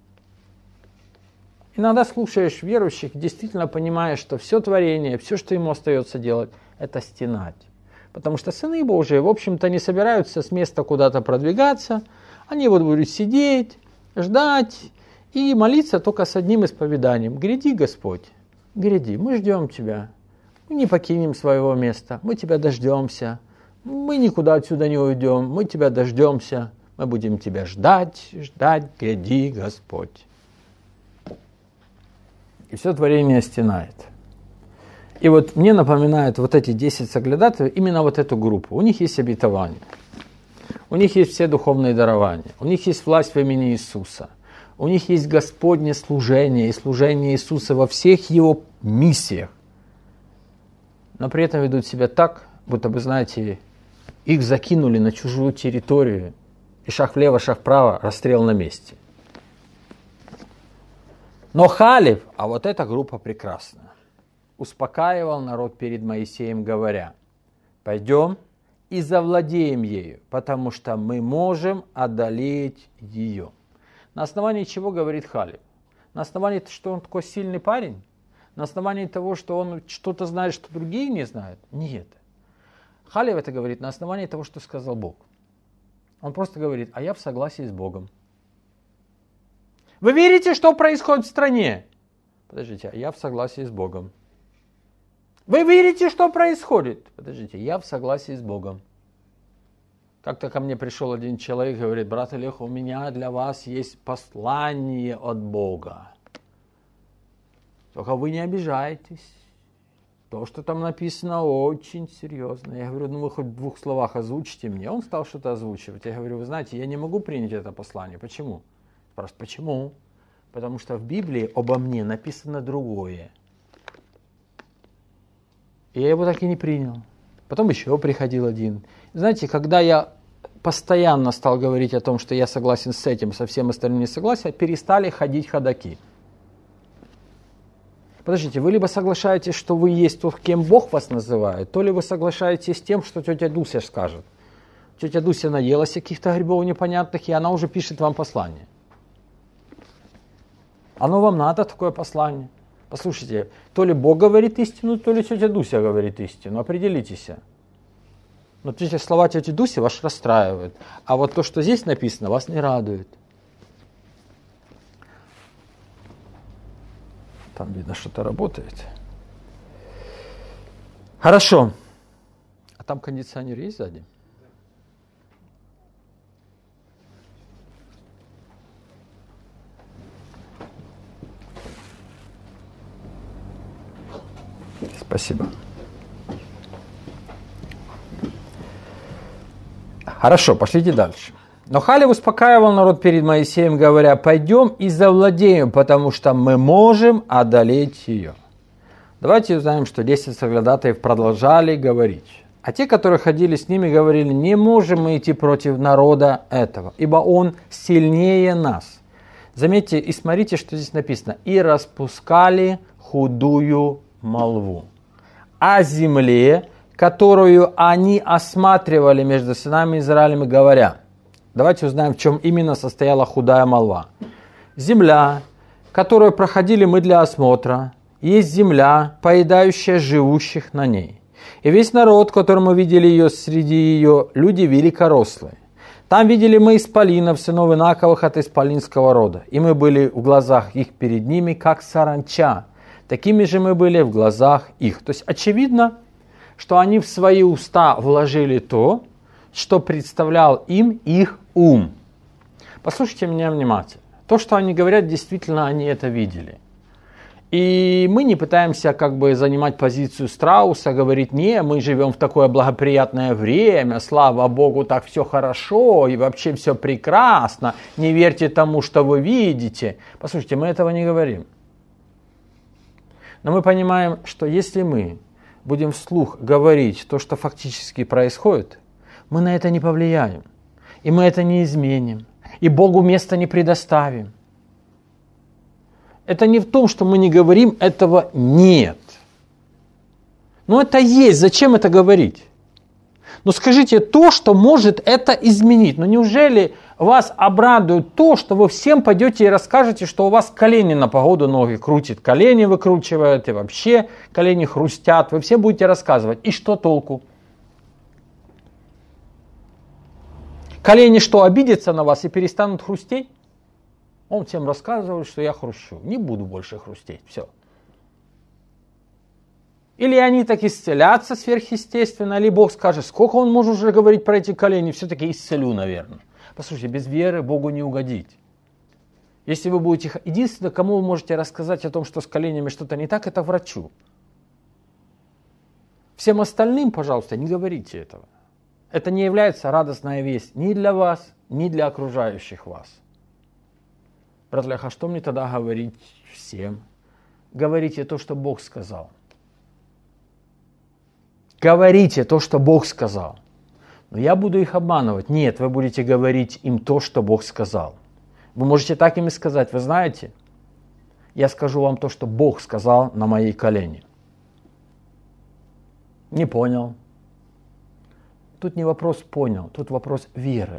Иногда слушаешь верующих, действительно понимаешь, что все творение, все, что ему остается делать, это стенать. Потому что сыны Божии, в общем-то, не собираются с места куда-то продвигаться, они вот будут сидеть, ждать и молиться только с одним исповеданием. Гряди, Господь, гряди, мы ждем Тебя. Мы не покинем своего места, мы Тебя дождемся. Мы никуда отсюда не уйдем, мы Тебя дождемся. Мы будем Тебя ждать, гряди, Господь. И все творение стенает. И вот мне напоминают вот эти 10 соглядатаев именно вот эту группу. У них есть обетование. У них есть все духовные дарования. У них есть власть в имени Иисуса. У них есть Господне служение и служение Иисуса во всех Его миссиях. Но при этом ведут себя так, будто бы, знаете, их закинули на чужую территорию. И шаг влево, шаг вправо, расстрел на месте. Но Халев, а вот эта группа прекрасна, успокаивал народ перед Моисеем, говоря: пойдем и завладеем ею, потому что мы можем одолеть ее. На основании чего говорит Халев? На основании того, что он такой сильный парень? На основании того, что он что-то знает, что другие не знают? Нет. Халев это говорит на основании того, что сказал Бог. Он просто говорит: а я в согласии с Богом. Вы верите, что происходит в стране? Подождите, а я в согласии с Богом. Вы верите, что происходит? Подождите, я в согласии с Богом. Как-то ко мне пришел один человек и говорит: брат Олег, у меня для вас есть послание от Бога. Только вы не обижайтесь. То, что там написано, очень серьезно. Я говорю: ну вы хоть в 2 словах озвучите мне. Он стал что-то озвучивать. Я говорю: вы знаете, я не могу принять это послание. Почему? Спрашивает: почему? Потому что в Библии обо мне написано другое. И я его так и не принял. Потом еще приходил один. Знаете, когда я постоянно стал говорить о том, что я согласен с этим, со всем остальным не согласен, перестали ходить ходаки. Подождите, вы либо соглашаетесь, что вы есть тот, кем Бог вас называет, то ли вы соглашаетесь с тем, что тетя Дуся скажет. Тетя Дуся наелась каких-то грибов непонятных, и она уже пишет вам послание. Оно вам надо, такое послание? Послушайте, то ли Бог говорит истину, то ли тетя Дуся говорит истину. Определитесь. Но эти слова тети Дуси вас расстраивают. А вот то, что здесь написано, вас не радует. Там видно, что-то работает. Хорошо. А там кондиционер есть сзади? Спасибо. Хорошо, пошлите дальше. Но Халев успокаивал народ перед Моисеем, говоря: пойдем и завладеем, потому что мы можем одолеть ее. Давайте узнаем, что 10 соглядатаев продолжали говорить. А те, которые ходили с ними, говорили: не можем мы идти против народа этого, ибо он сильнее нас. Заметьте и смотрите, что здесь написано. И распускали худую молву о земле, которую они осматривали между сынами Израилем, говоря. Давайте узнаем, в чем именно состояла худая молва. Земля, которую проходили мы для осмотра, есть земля, поедающая живущих на ней. И весь народ, которому видели ее среди ее, люди великорослые. Там видели мы исполинов, сынов Инаковых от исполинского рода. И мы были в глазах их перед ними, как саранча. Такими же мы были в глазах их. То есть очевидно, что они в свои уста вложили то, что представлял им их ум. Послушайте меня внимательно. То, что они говорят, действительно они это видели. И мы не пытаемся как бы занимать позицию страуса, говорить, не, мы живем в такое благоприятное время, слава Богу, так все хорошо и вообще все прекрасно, не верьте тому, что вы видите. Послушайте, мы этого не говорим. Но мы понимаем, что если мы будем вслух говорить то, что фактически происходит, мы на это не повлияем, и мы это не изменим, и Богу места не предоставим. Это не в том, что мы не говорим, этого нет. Но это есть, зачем это говорить? Но скажите то, что может это изменить. Но неужели вас обрадует то, что вы всем пойдете и расскажете, что у вас колени на погоду ноги крутит, колени выкручивают, и вообще колени хрустят. Вы все будете рассказывать. И что толку? Колени что, обидятся на вас и перестанут хрустеть? Он всем рассказывает, что я хрущу. Не буду больше хрустеть. Все. Или они так исцелятся сверхъестественно, или Бог скажет, сколько он может уже говорить про эти колени, все-таки исцелю, наверное. Послушайте, без веры Богу не угодить. Если вы будете... Единственное, кому вы можете рассказать о том, что с коленями что-то не так, это врачу. Всем остальным, пожалуйста, не говорите этого. Это не является радостная весть ни для вас, ни для окружающих вас. Брат Лех, а что мне тогда говорить всем? Говорите то, что Бог сказал. Говорите то, что Бог сказал. Но я буду их обманывать. Нет, вы будете говорить им то, что Бог сказал. Вы можете так им и сказать, вы знаете, я скажу вам то, что Бог сказал на моей колени. Не понял. Тут не вопрос понял, тут вопрос веры.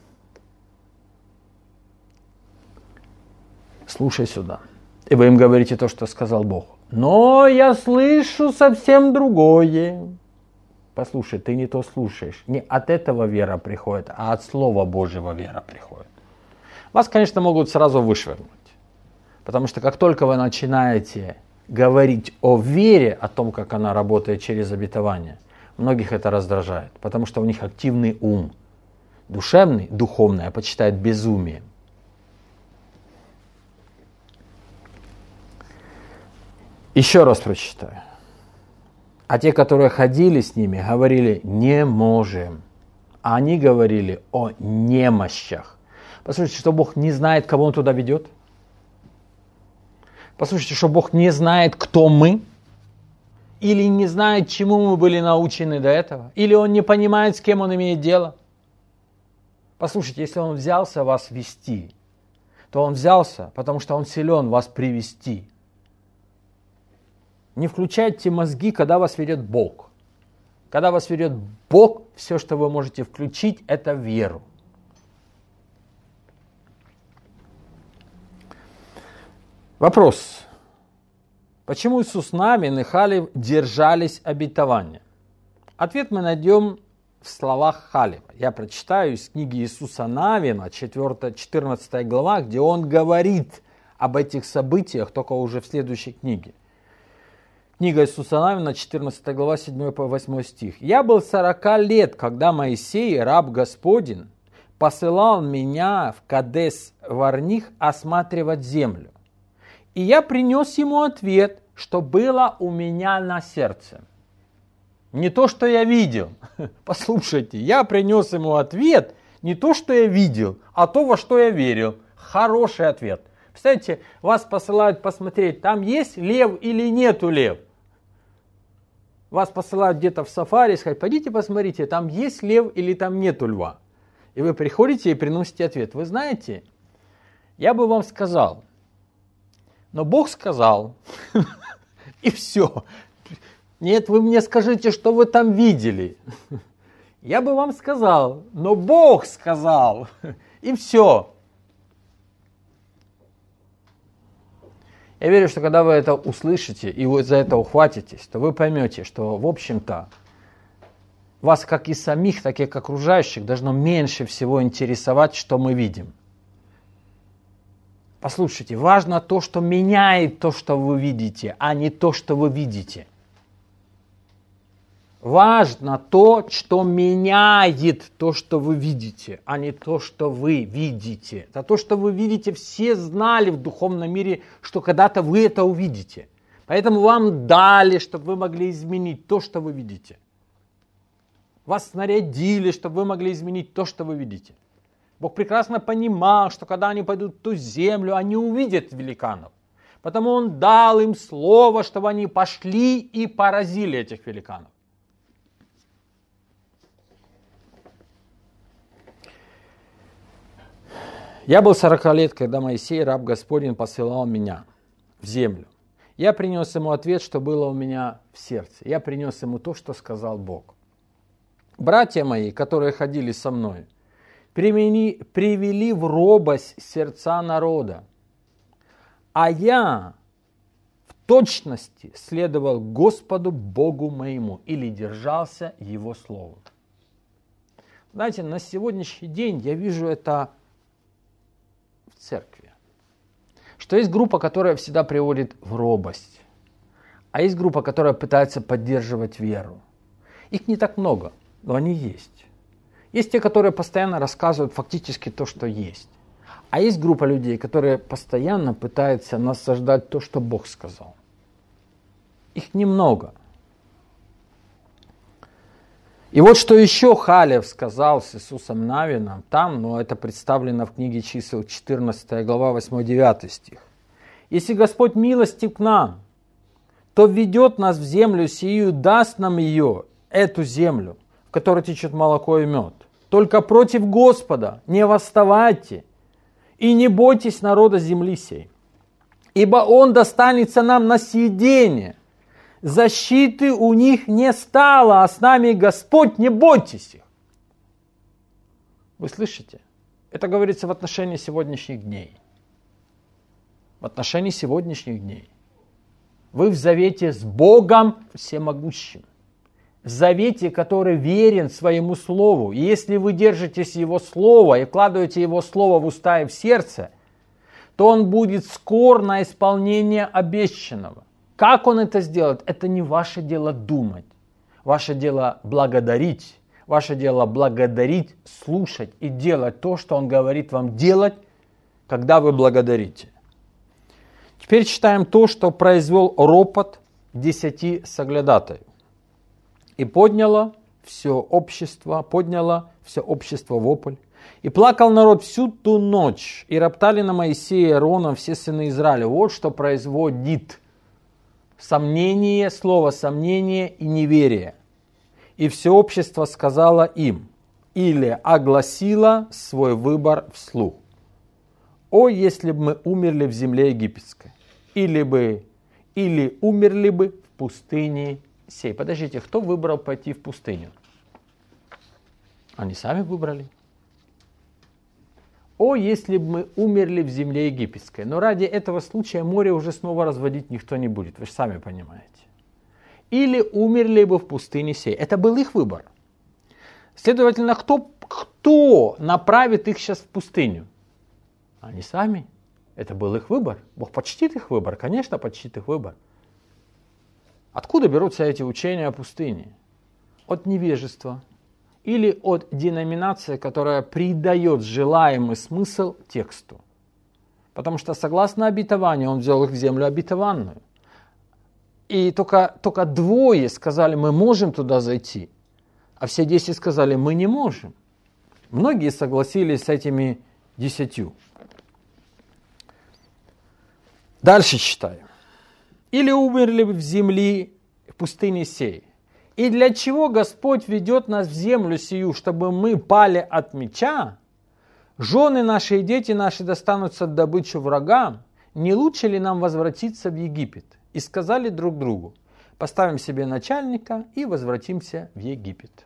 Слушай сюда. И вы им говорите то, что сказал Бог. Но я слышу совсем другое. Послушай, ты не то слушаешь. Не от этого вера приходит, а от Слова Божьего вера приходит. Вас, конечно, могут сразу вышвырнуть. Потому что как только вы начинаете говорить о вере, о том, как она работает через обетование, многих это раздражает. Потому что у них активный ум. Душевный, духовный, а почитает безумием. Еще раз прочитаю. А те, которые ходили с ними, говорили, не можем. А они говорили о немощах. Послушайте, что Бог не знает, кого Он туда ведет? Послушайте, что Бог не знает, кто мы? Или не знает, чему мы были научены до этого? Или Он не понимает, с кем Он имеет дело? Послушайте, если Он взялся вас вести, то Он взялся, потому что Он силен вас привести. Не включайте мозги, когда вас ведет Бог. Когда вас ведет Бог, все, что вы можете включить, это веру. Вопрос. Почему Иисус Навин и Халев держались обетования? Ответ мы найдем в словах Халева. Я прочитаю из книги Иисуса Навина, 14 глава, где он говорит об этих событиях, только уже в следующей книге. Книга Иисуса Навина, 14 глава, 7 по 8 стих. «Я был 40 лет, когда Моисей, раб Господень, посылал меня в Кадес-Варних осматривать землю. И я принес ему ответ, что было у меня на сердце». Не то, что я видел. Послушайте, я принес ему ответ, не то, что я видел, а то, во что я верил. Хороший ответ. Представляете, вас посылают посмотреть, там есть лев или нету лев. Вас посылают где-то в сафари, сказать, пойдите посмотрите, там есть лев или там нету льва. И вы приходите и приносите ответ. Вы знаете, я бы вам сказал, но Бог сказал, и все. Нет, вы мне скажите, что вы там видели. Я бы вам сказал, но Бог сказал, и все. Я верю, что когда вы это услышите и вы за это ухватитесь, то вы поймете, что, в общем-то, вас как и самих, так и как окружающих должно меньше всего интересовать, что мы видим. Послушайте, важно то, что меняет то, что вы видите, а не то, что вы видите. Важно то, что меняет то, что вы видите, а не то, что вы видите. За то, что вы видите, все знали в духовном мире, что когда-то вы это увидите. Поэтому вам дали, чтобы вы могли изменить то, что вы видите. Вас снарядили, чтобы вы могли изменить то, что вы видите. Бог прекрасно понимал, что когда они пойдут в ту землю, они увидят великанов. Потому Он дал им слово, чтобы они пошли и поразили этих великанов. Я был 40 лет, когда Моисей, раб Господень, посылал меня в землю. Я принес ему ответ, что было у меня в сердце. Я принес ему то, что сказал Бог. Братья мои, которые ходили со мной, привели в робость сердца народа. А я в точности следовал Господу Богу моему или держался Его Слову. Знаете, на сегодняшний день я вижу это в церкви. Что есть группа, которая всегда приводит в робость. А есть группа, которая пытается поддерживать веру. Их не так много, но они есть. Есть те, которые постоянно рассказывают фактически то, что есть. А есть группа людей, которые постоянно пытаются насаждать то, что Бог сказал. Их немного. И вот что еще Халев сказал с Иисусом Навином там, но это представлено в книге Чисел 14 глава 8-9 стих. «Если Господь милостив к нам, то введет нас в землю сию, даст нам ее, эту землю, в которой течет молоко и мед. Только против Господа не восставайте и не бойтесь народа земли сей, ибо Он достанется нам на съедение. Защиты у них не стало, а с нами Господь, не бойтесь их». Вы слышите? Это говорится в отношении сегодняшних дней. В отношении сегодняшних дней. Вы в завете с Богом Всемогущим. В завете, который верен своему Слову. И если вы держитесь Его Слова и вкладываете Его Слово в уста и в сердце, то Он будет скор на исполнение обещанного. Как Он это сделает, это не ваше дело думать. Ваше дело благодарить. Ваше дело благодарить, слушать и делать то, что Он говорит вам делать, когда вы благодарите. Теперь читаем то, что произвел ропот 10 соглядатаев. И подняло все общество вопль. И плакал народ всю ту ночь, и роптали на Моисея и Аарона все сыны Израиля. Вот что производит сомнение, слово сомнение и неверие. И все общество сказало им, или огласило свой выбор вслух. О, если бы мы умерли в земле египетской, или умерли бы в пустыне сей. Подождите, кто выбрал пойти в пустыню? Они сами выбрали. О, если бы мы умерли в земле египетской. Но ради этого случая море уже снова разводить никто не будет. Вы же сами понимаете. Или умерли бы в пустыне сей. Это был их выбор. Следовательно, кто направит их сейчас в пустыню? Они сами. Это был их выбор. Бог почтит их выбор. Конечно, почтит их выбор. Откуда берутся эти учения о пустыне? От невежества. Или от деноминации, которая придает желаемый смысл тексту. Потому что согласно обетованию, Он взял их в землю обетованную. И только двое сказали, мы можем туда зайти. А все 10 сказали, мы не можем. Многие согласились с этими 10. Дальше читаем. Или умерли в земле, в пустыне сей. И для чего Господь ведет нас в землю сию, чтобы мы пали от меча? Жены наши и дети наши достанутся добычу врагам. Не лучше ли нам возвратиться в Египет? И сказали друг другу, поставим себе начальника и возвратимся в Египет.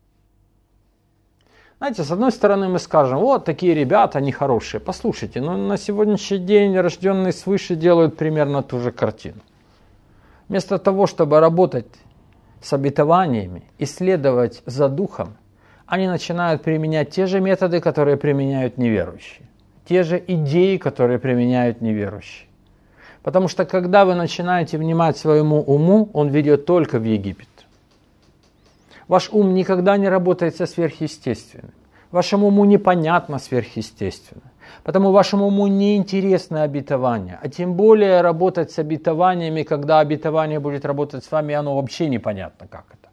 Знаете, с одной стороны мы скажем, вот такие ребята, они хорошие. Послушайте, но на сегодняшний день рожденные свыше делают примерно ту же картину. Вместо того, чтобы работать с обетованиями, исследовать за духом, они начинают применять те же методы, которые применяют неверующие. Те же идеи, которые применяют неверующие. Потому что когда вы начинаете внимать своему уму, он ведет только в Египет. Ваш ум никогда не работает со сверхъестественным. Вашему уму непонятно сверхъестественное. Потому вашему уму не интересно обетование. А тем более работать с обетованиями, когда обетование будет работать с вами, оно вообще непонятно, как это.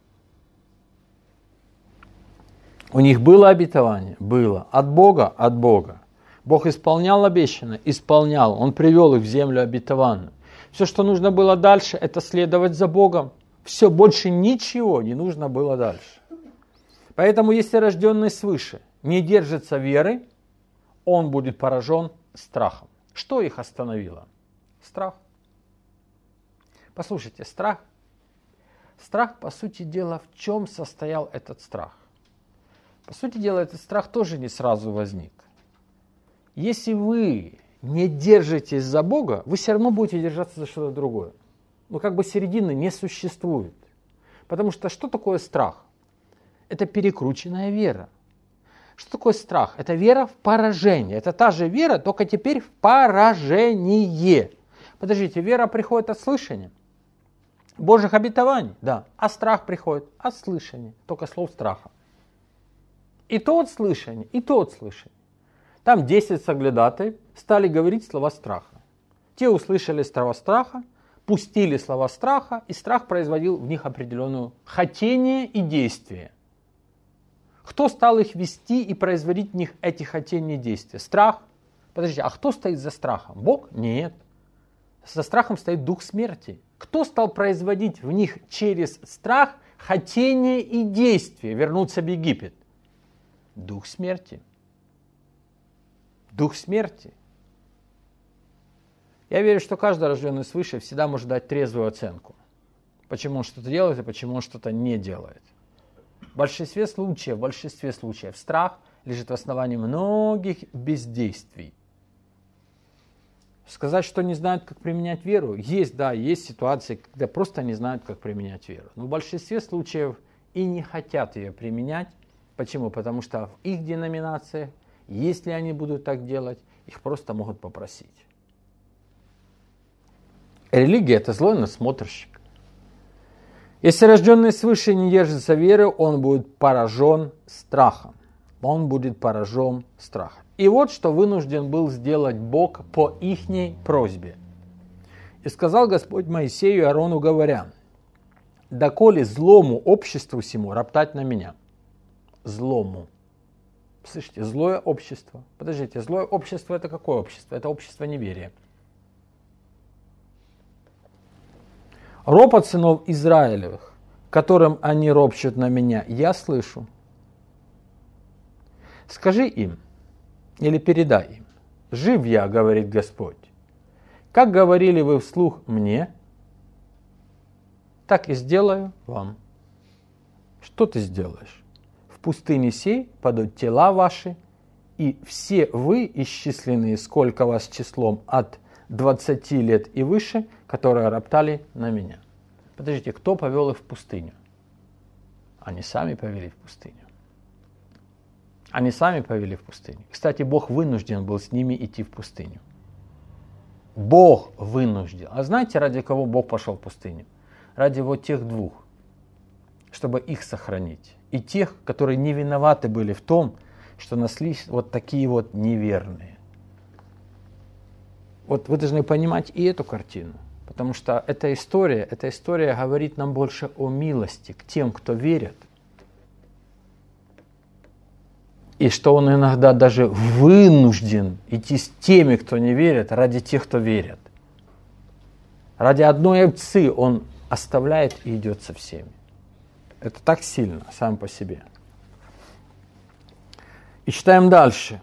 У них было обетование? Было. От Бога? От Бога. Бог исполнял обещанное? Исполнял. Он привел их в землю обетованную. Все, что нужно было дальше, это следовать за Богом. Все, больше ничего не нужно было дальше. Поэтому, если рожденный свыше не держится веры, он будет поражен страхом. Что их остановило? Страх. Послушайте, страх. Страх, по сути дела, в чем состоял этот страх? По сути дела, этот страх тоже не сразу возник. Если вы не держитесь за Бога, вы все равно будете держаться за что-то другое. Ну, как бы середины не существует. Потому что что такое страх? Это перекрученная вера. Что такое страх? Это вера в поражение. Это та же вера, только теперь в поражение. Подождите, вера приходит от слышания. Божьих обетований, да. А страх приходит от слышания, только слов страха. И то от слышания, и то от слышания. Там 10 соглядатаев стали говорить слова страха. Те услышали слова страха, пустили слова страха, и страх производил в них определенное хотение и действие. Кто стал их вести и производить в них эти хотения и действия? Страх. Подождите, а кто стоит за страхом? Бог? Нет. За страхом стоит дух смерти. Кто стал производить в них через страх хотение и действие? Вернуться в Египет. Дух смерти. Дух смерти. Я верю, что каждый рожденный свыше всегда может дать трезвую оценку. Почему он что-то делает и почему он что-то не делает. В большинстве случаев страх лежит в основании многих бездействий. Сказать, что не знают, как применять веру, есть ситуации, когда просто не знают, как применять веру. Но в большинстве случаев и не хотят ее применять. Почему? Потому что в их деноминациях, если они будут так делать, их просто могут попросить. Религия – это злой надсмотрщик. Если рожденный свыше не держится веры, он будет поражен страхом. Он будет поражен страхом. И вот что вынужден был сделать Бог по ихней просьбе. И сказал Господь Моисею и Аарону, говоря: «Доколе злому обществу сему роптать на меня». Злому. Слышите, злое общество. Подождите, злое общество – это какое общество? Это общество неверия. Ропот сынов Израилевых, которым они ропщут на меня, я слышу. Скажи им, или передай им: жив я, говорит Господь. Как говорили вы вслух мне, так и сделаю вам. Что ты сделаешь? В пустыне сей падут тела ваши, и все вы исчисленные, сколько вас числом от 20 лет и выше, которые роптали на меня. Подождите, кто повел их в пустыню? Они сами повели в пустыню. Они сами повели в пустыню. Кстати, Бог вынужден был с ними идти в пустыню. Бог вынужден. А знаете, ради кого Бог пошел в пустыню? Ради вот тех двух, чтобы их сохранить. И тех, которые не виноваты были в том, что наслись вот такие вот неверные. Вот вы должны понимать и эту картину. Потому что эта история говорит нам больше о милости к тем, кто верит. И что он иногда даже вынужден идти с теми, кто не верит, ради тех, кто верит. Ради одной овцы он оставляет и идет со всеми. Это так сильно сам по себе. И читаем дальше.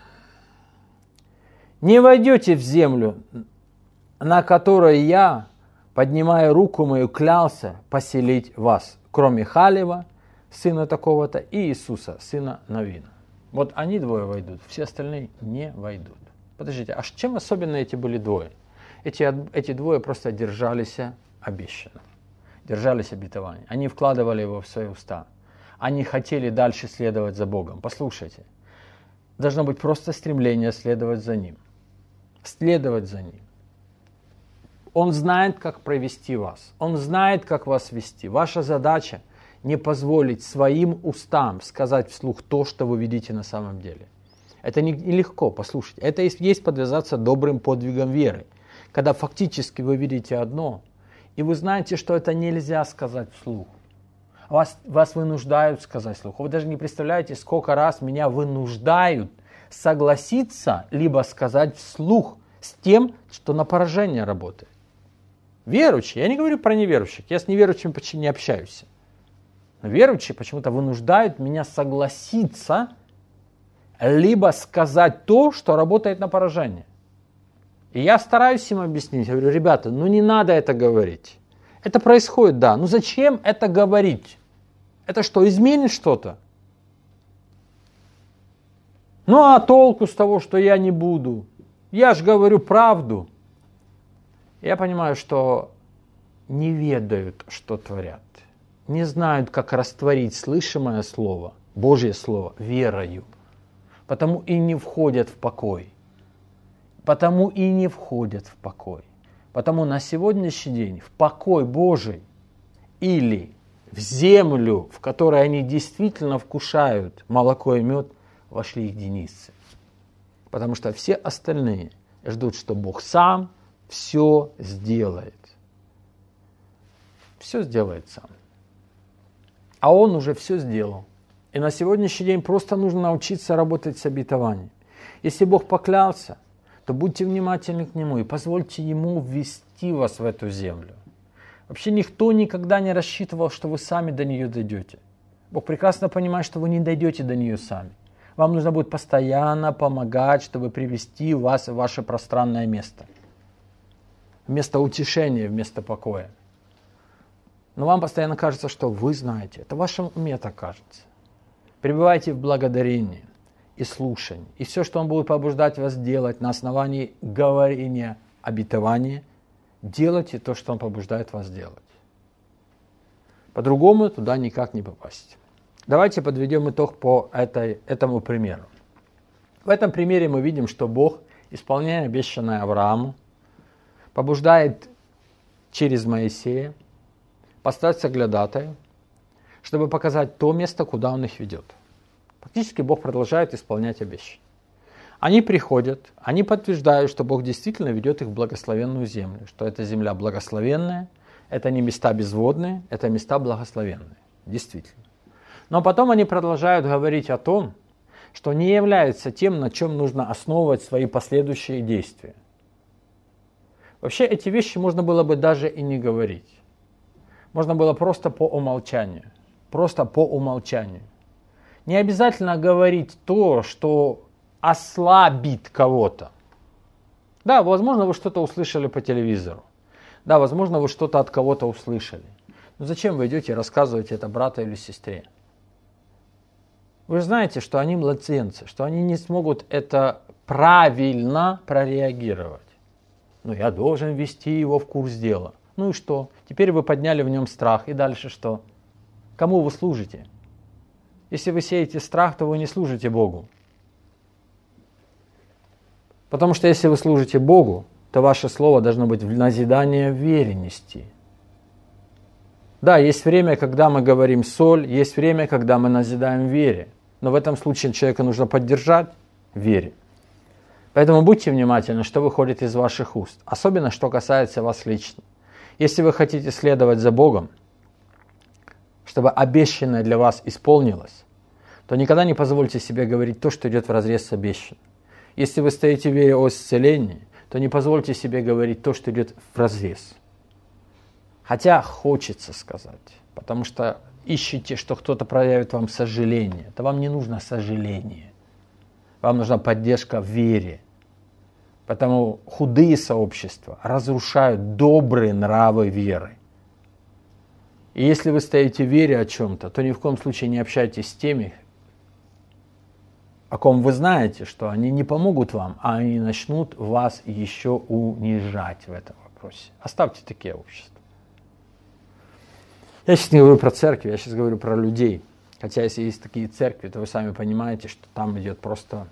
«Не войдете в землю, на которой я, поднимая руку мою, клялся поселить вас, кроме Халева, сына такого-то, и Иисуса, сына Навина». Вот они двое войдут, все остальные не войдут. Подождите, а чем особенно эти были двое? Эти двое просто держались обещанного, держались обетования. Они вкладывали его в свои уста. Они хотели дальше следовать за Богом. Послушайте, должно быть просто стремление следовать за Ним. Следовать за Ним. Он знает, как провести вас. Он знает, как вас вести. Ваша задача не позволить своим устам сказать вслух то, что вы видите на самом деле. Это нелегко, послушайте. Это есть подвязаться добрым подвигом веры. Когда фактически вы видите одно, и вы знаете, что это нельзя сказать вслух. Вас вынуждают сказать вслух. Вы даже не представляете, сколько раз меня вынуждают согласиться, либо сказать вслух с тем, что на поражение работает. Верующие, я не говорю про неверующих, я с неверующими почти не общаюсь. Но верующие почему-то вынуждают меня согласиться, либо сказать то, что работает на поражение. И я стараюсь им объяснить, я говорю, ребята, не надо это говорить. Это происходит, да, но зачем это говорить? Это что, изменит что-то? А толку с того, что я не буду? Я же говорю правду. Я понимаю, что не ведают, что творят. Не знают, как растворить слышимое слово, Божье слово, верою. Потому и не входят в покой. Потому на сегодняшний день в покой Божий или в землю, в которой они действительно вкушают молоко и мед, вошли единицы. Потому что все остальные ждут, что Бог сам все сделает. Все сделает сам. А Он уже все сделал. И на сегодняшний день просто нужно научиться работать с обетованием. Если Бог поклялся, то будьте внимательны к Нему и позвольте Ему ввести вас в эту землю. Вообще никто никогда не рассчитывал, что вы сами до нее дойдете. Бог прекрасно понимает, что вы не дойдете до нее сами. Вам нужно будет постоянно помогать, чтобы привести вас в ваше пространное место. Место утешения, вместо покоя. Но вам постоянно кажется, что вы знаете. Это в вашем уме так кажется. Пребывайте в благодарении и слушании. И все, что Он будет побуждать вас делать на основании говорения, обетования, делайте то, что Он побуждает вас делать. По-другому туда никак не попасть. Давайте подведем итог по этому примеру. В этом примере мы видим, что Бог, исполняя обещанное Аврааму, побуждает через Моисея поставить соглядатаев, чтобы показать то место, куда Он их ведет. Фактически Бог продолжает исполнять обещания. Они приходят, они подтверждают, что Бог действительно ведет их в благословенную землю, что эта земля благословенная, это не места безводные, это места благословенные, действительно. Но потом они продолжают говорить о том, что не является тем, на чем нужно основывать свои последующие действия. Вообще эти вещи можно было бы даже и не говорить. Можно было просто по умолчанию. Не обязательно говорить то, что ослабит кого-то. Да, возможно, вы что-то услышали по телевизору. Да, возможно, вы что-то от кого-то услышали. Но зачем вы идете и рассказываете это брату или сестре? Вы же знаете, что они младенцы, что они не смогут это правильно прореагировать. Я должен ввести его в курс дела. И что? Теперь вы подняли в нем страх. И дальше что? Кому вы служите? Если вы сеете страх, то вы не служите Богу. Потому что если вы служите Богу, то ваше слово должно быть в назидание в вере нести. Да, есть время, когда мы говорим соль, есть время, когда мы назидаем в вере. Но в этом случае человека нужно поддержать в вере. Поэтому будьте внимательны, что выходит из ваших уст. Особенно, что касается вас лично. Если вы хотите следовать за Богом, чтобы обещанное для вас исполнилось, то никогда не позвольте себе говорить то, что идет вразрез с обещанным. Если вы стоите в вере о исцелении, то не позвольте себе говорить то, что идет вразрез. Хотя хочется сказать, потому что ищете, что кто-то проявит вам сожаление. Это вам не нужно сожаление. Вам нужна поддержка в вере. Потому худые сообщества разрушают добрые нравы веры. И если вы стоите в вере о чем-то, то ни в коем случае не общайтесь с теми, о ком вы знаете, что они не помогут вам, а они начнут вас еще унижать в этом вопросе. Оставьте такие общества. Я сейчас не говорю про церкви, я сейчас говорю про людей. Хотя если есть такие церкви, то вы сами понимаете, что там идет просто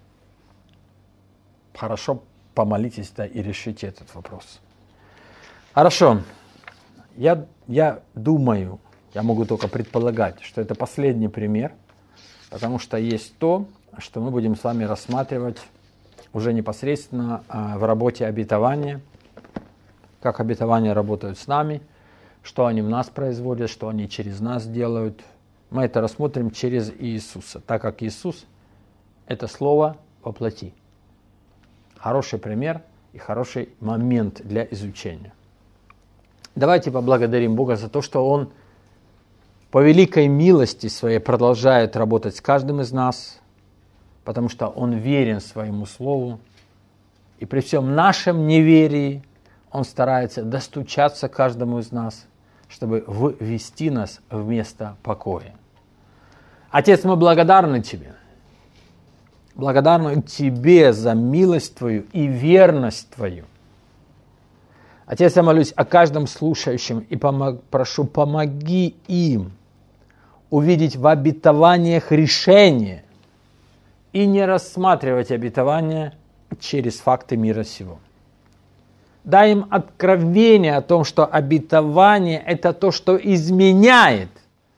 хорошо помолитесь, да, и решите этот вопрос. Хорошо. Я думаю, Я могу только предполагать, что это последний пример, потому что есть то, что мы будем с вами рассматривать уже непосредственно в работе обетования, как обетования работают с нами, что они в нас производят, что они через нас делают. Мы это рассмотрим через Иисуса, так как Иисус – это Слово во плоти. Хороший пример и хороший момент для изучения. Давайте поблагодарим Бога за то, что Он по великой милости Своей продолжает работать с каждым из нас, потому что Он верен Своему Слову. И при всем нашем неверии Он старается достучаться к каждому из нас, чтобы ввести нас в место покоя. Отец, мы благодарны Тебе. Благодарны Тебе за милость Твою и верность Твою. Отец, я молюсь о каждом слушающем и прошу, помоги им увидеть в обетованиях решение и не рассматривать обетования через факты мира сего. Дай им откровение о том, что обетование – это то, что изменяет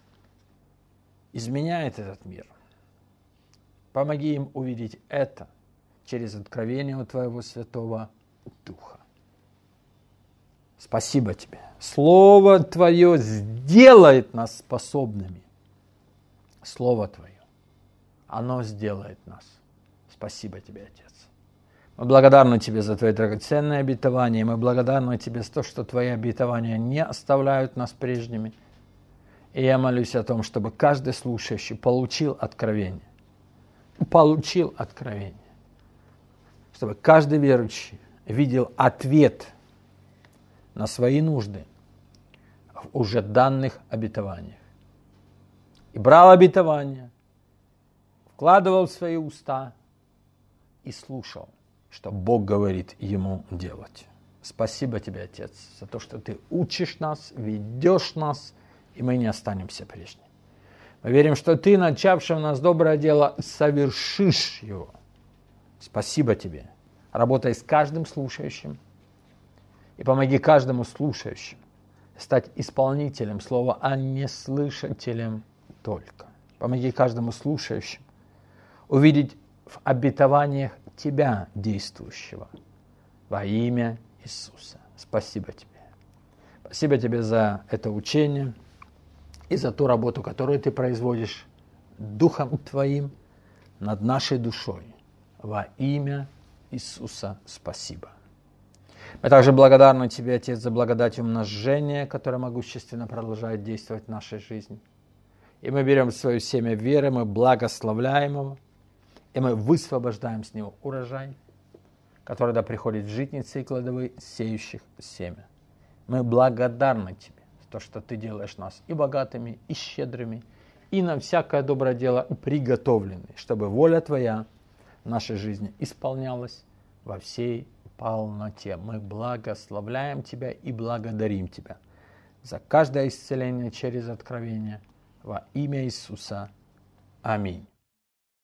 этот мир. Помоги им увидеть это через откровение Твоего Святого Духа. Спасибо Тебе. Слово Твое сделает нас способными. Слово Твое, оно сделает нас. Спасибо Тебе, Отец. Мы благодарны Тебе за Твои драгоценные обетования. Мы благодарны Тебе за то, что Твои обетования не оставляют нас прежними. И я молюсь о том, чтобы каждый слушающий получил откровение. Чтобы каждый верующий видел ответ на свои нужды в уже данных обетованиях. И брал обетования, вкладывал в свои уста и слушал, что Бог говорит ему делать. Спасибо Тебе, Отец, за то, что Ты учишь нас, ведешь нас, и мы не останемся прежними. Мы верим, что Ты, начавший в нас доброе дело, совершишь его. Спасибо Тебе. Работай с каждым слушающим и помоги каждому слушающему стать исполнителем слова, а не слышателем только. Помоги каждому слушающему увидеть в обетованиях Тебя, действующего, во имя Иисуса. Спасибо Тебе. Спасибо Тебе за это учение и за ту работу, которую Ты производишь Духом Твоим над нашей душой. Во имя Иисуса спасибо. Мы также благодарны Тебе, Отец, за благодать умножения, которое могущественно продолжает действовать в нашей жизни. И мы берем свое семя веры, мы благословляем его, и мы высвобождаем с него урожай, который да приходит в житницы и кладовые сеющих семя. Мы благодарны Тебе за то, что Ты делаешь нас и богатыми, и щедрыми, и на всякое доброе дело приготовлены, чтобы воля Твоя в нашей жизни исполнялась во всей полноте. Мы благословляем Тебя и благодарим Тебя за каждое исцеление через откровение во имя Иисуса. Аминь.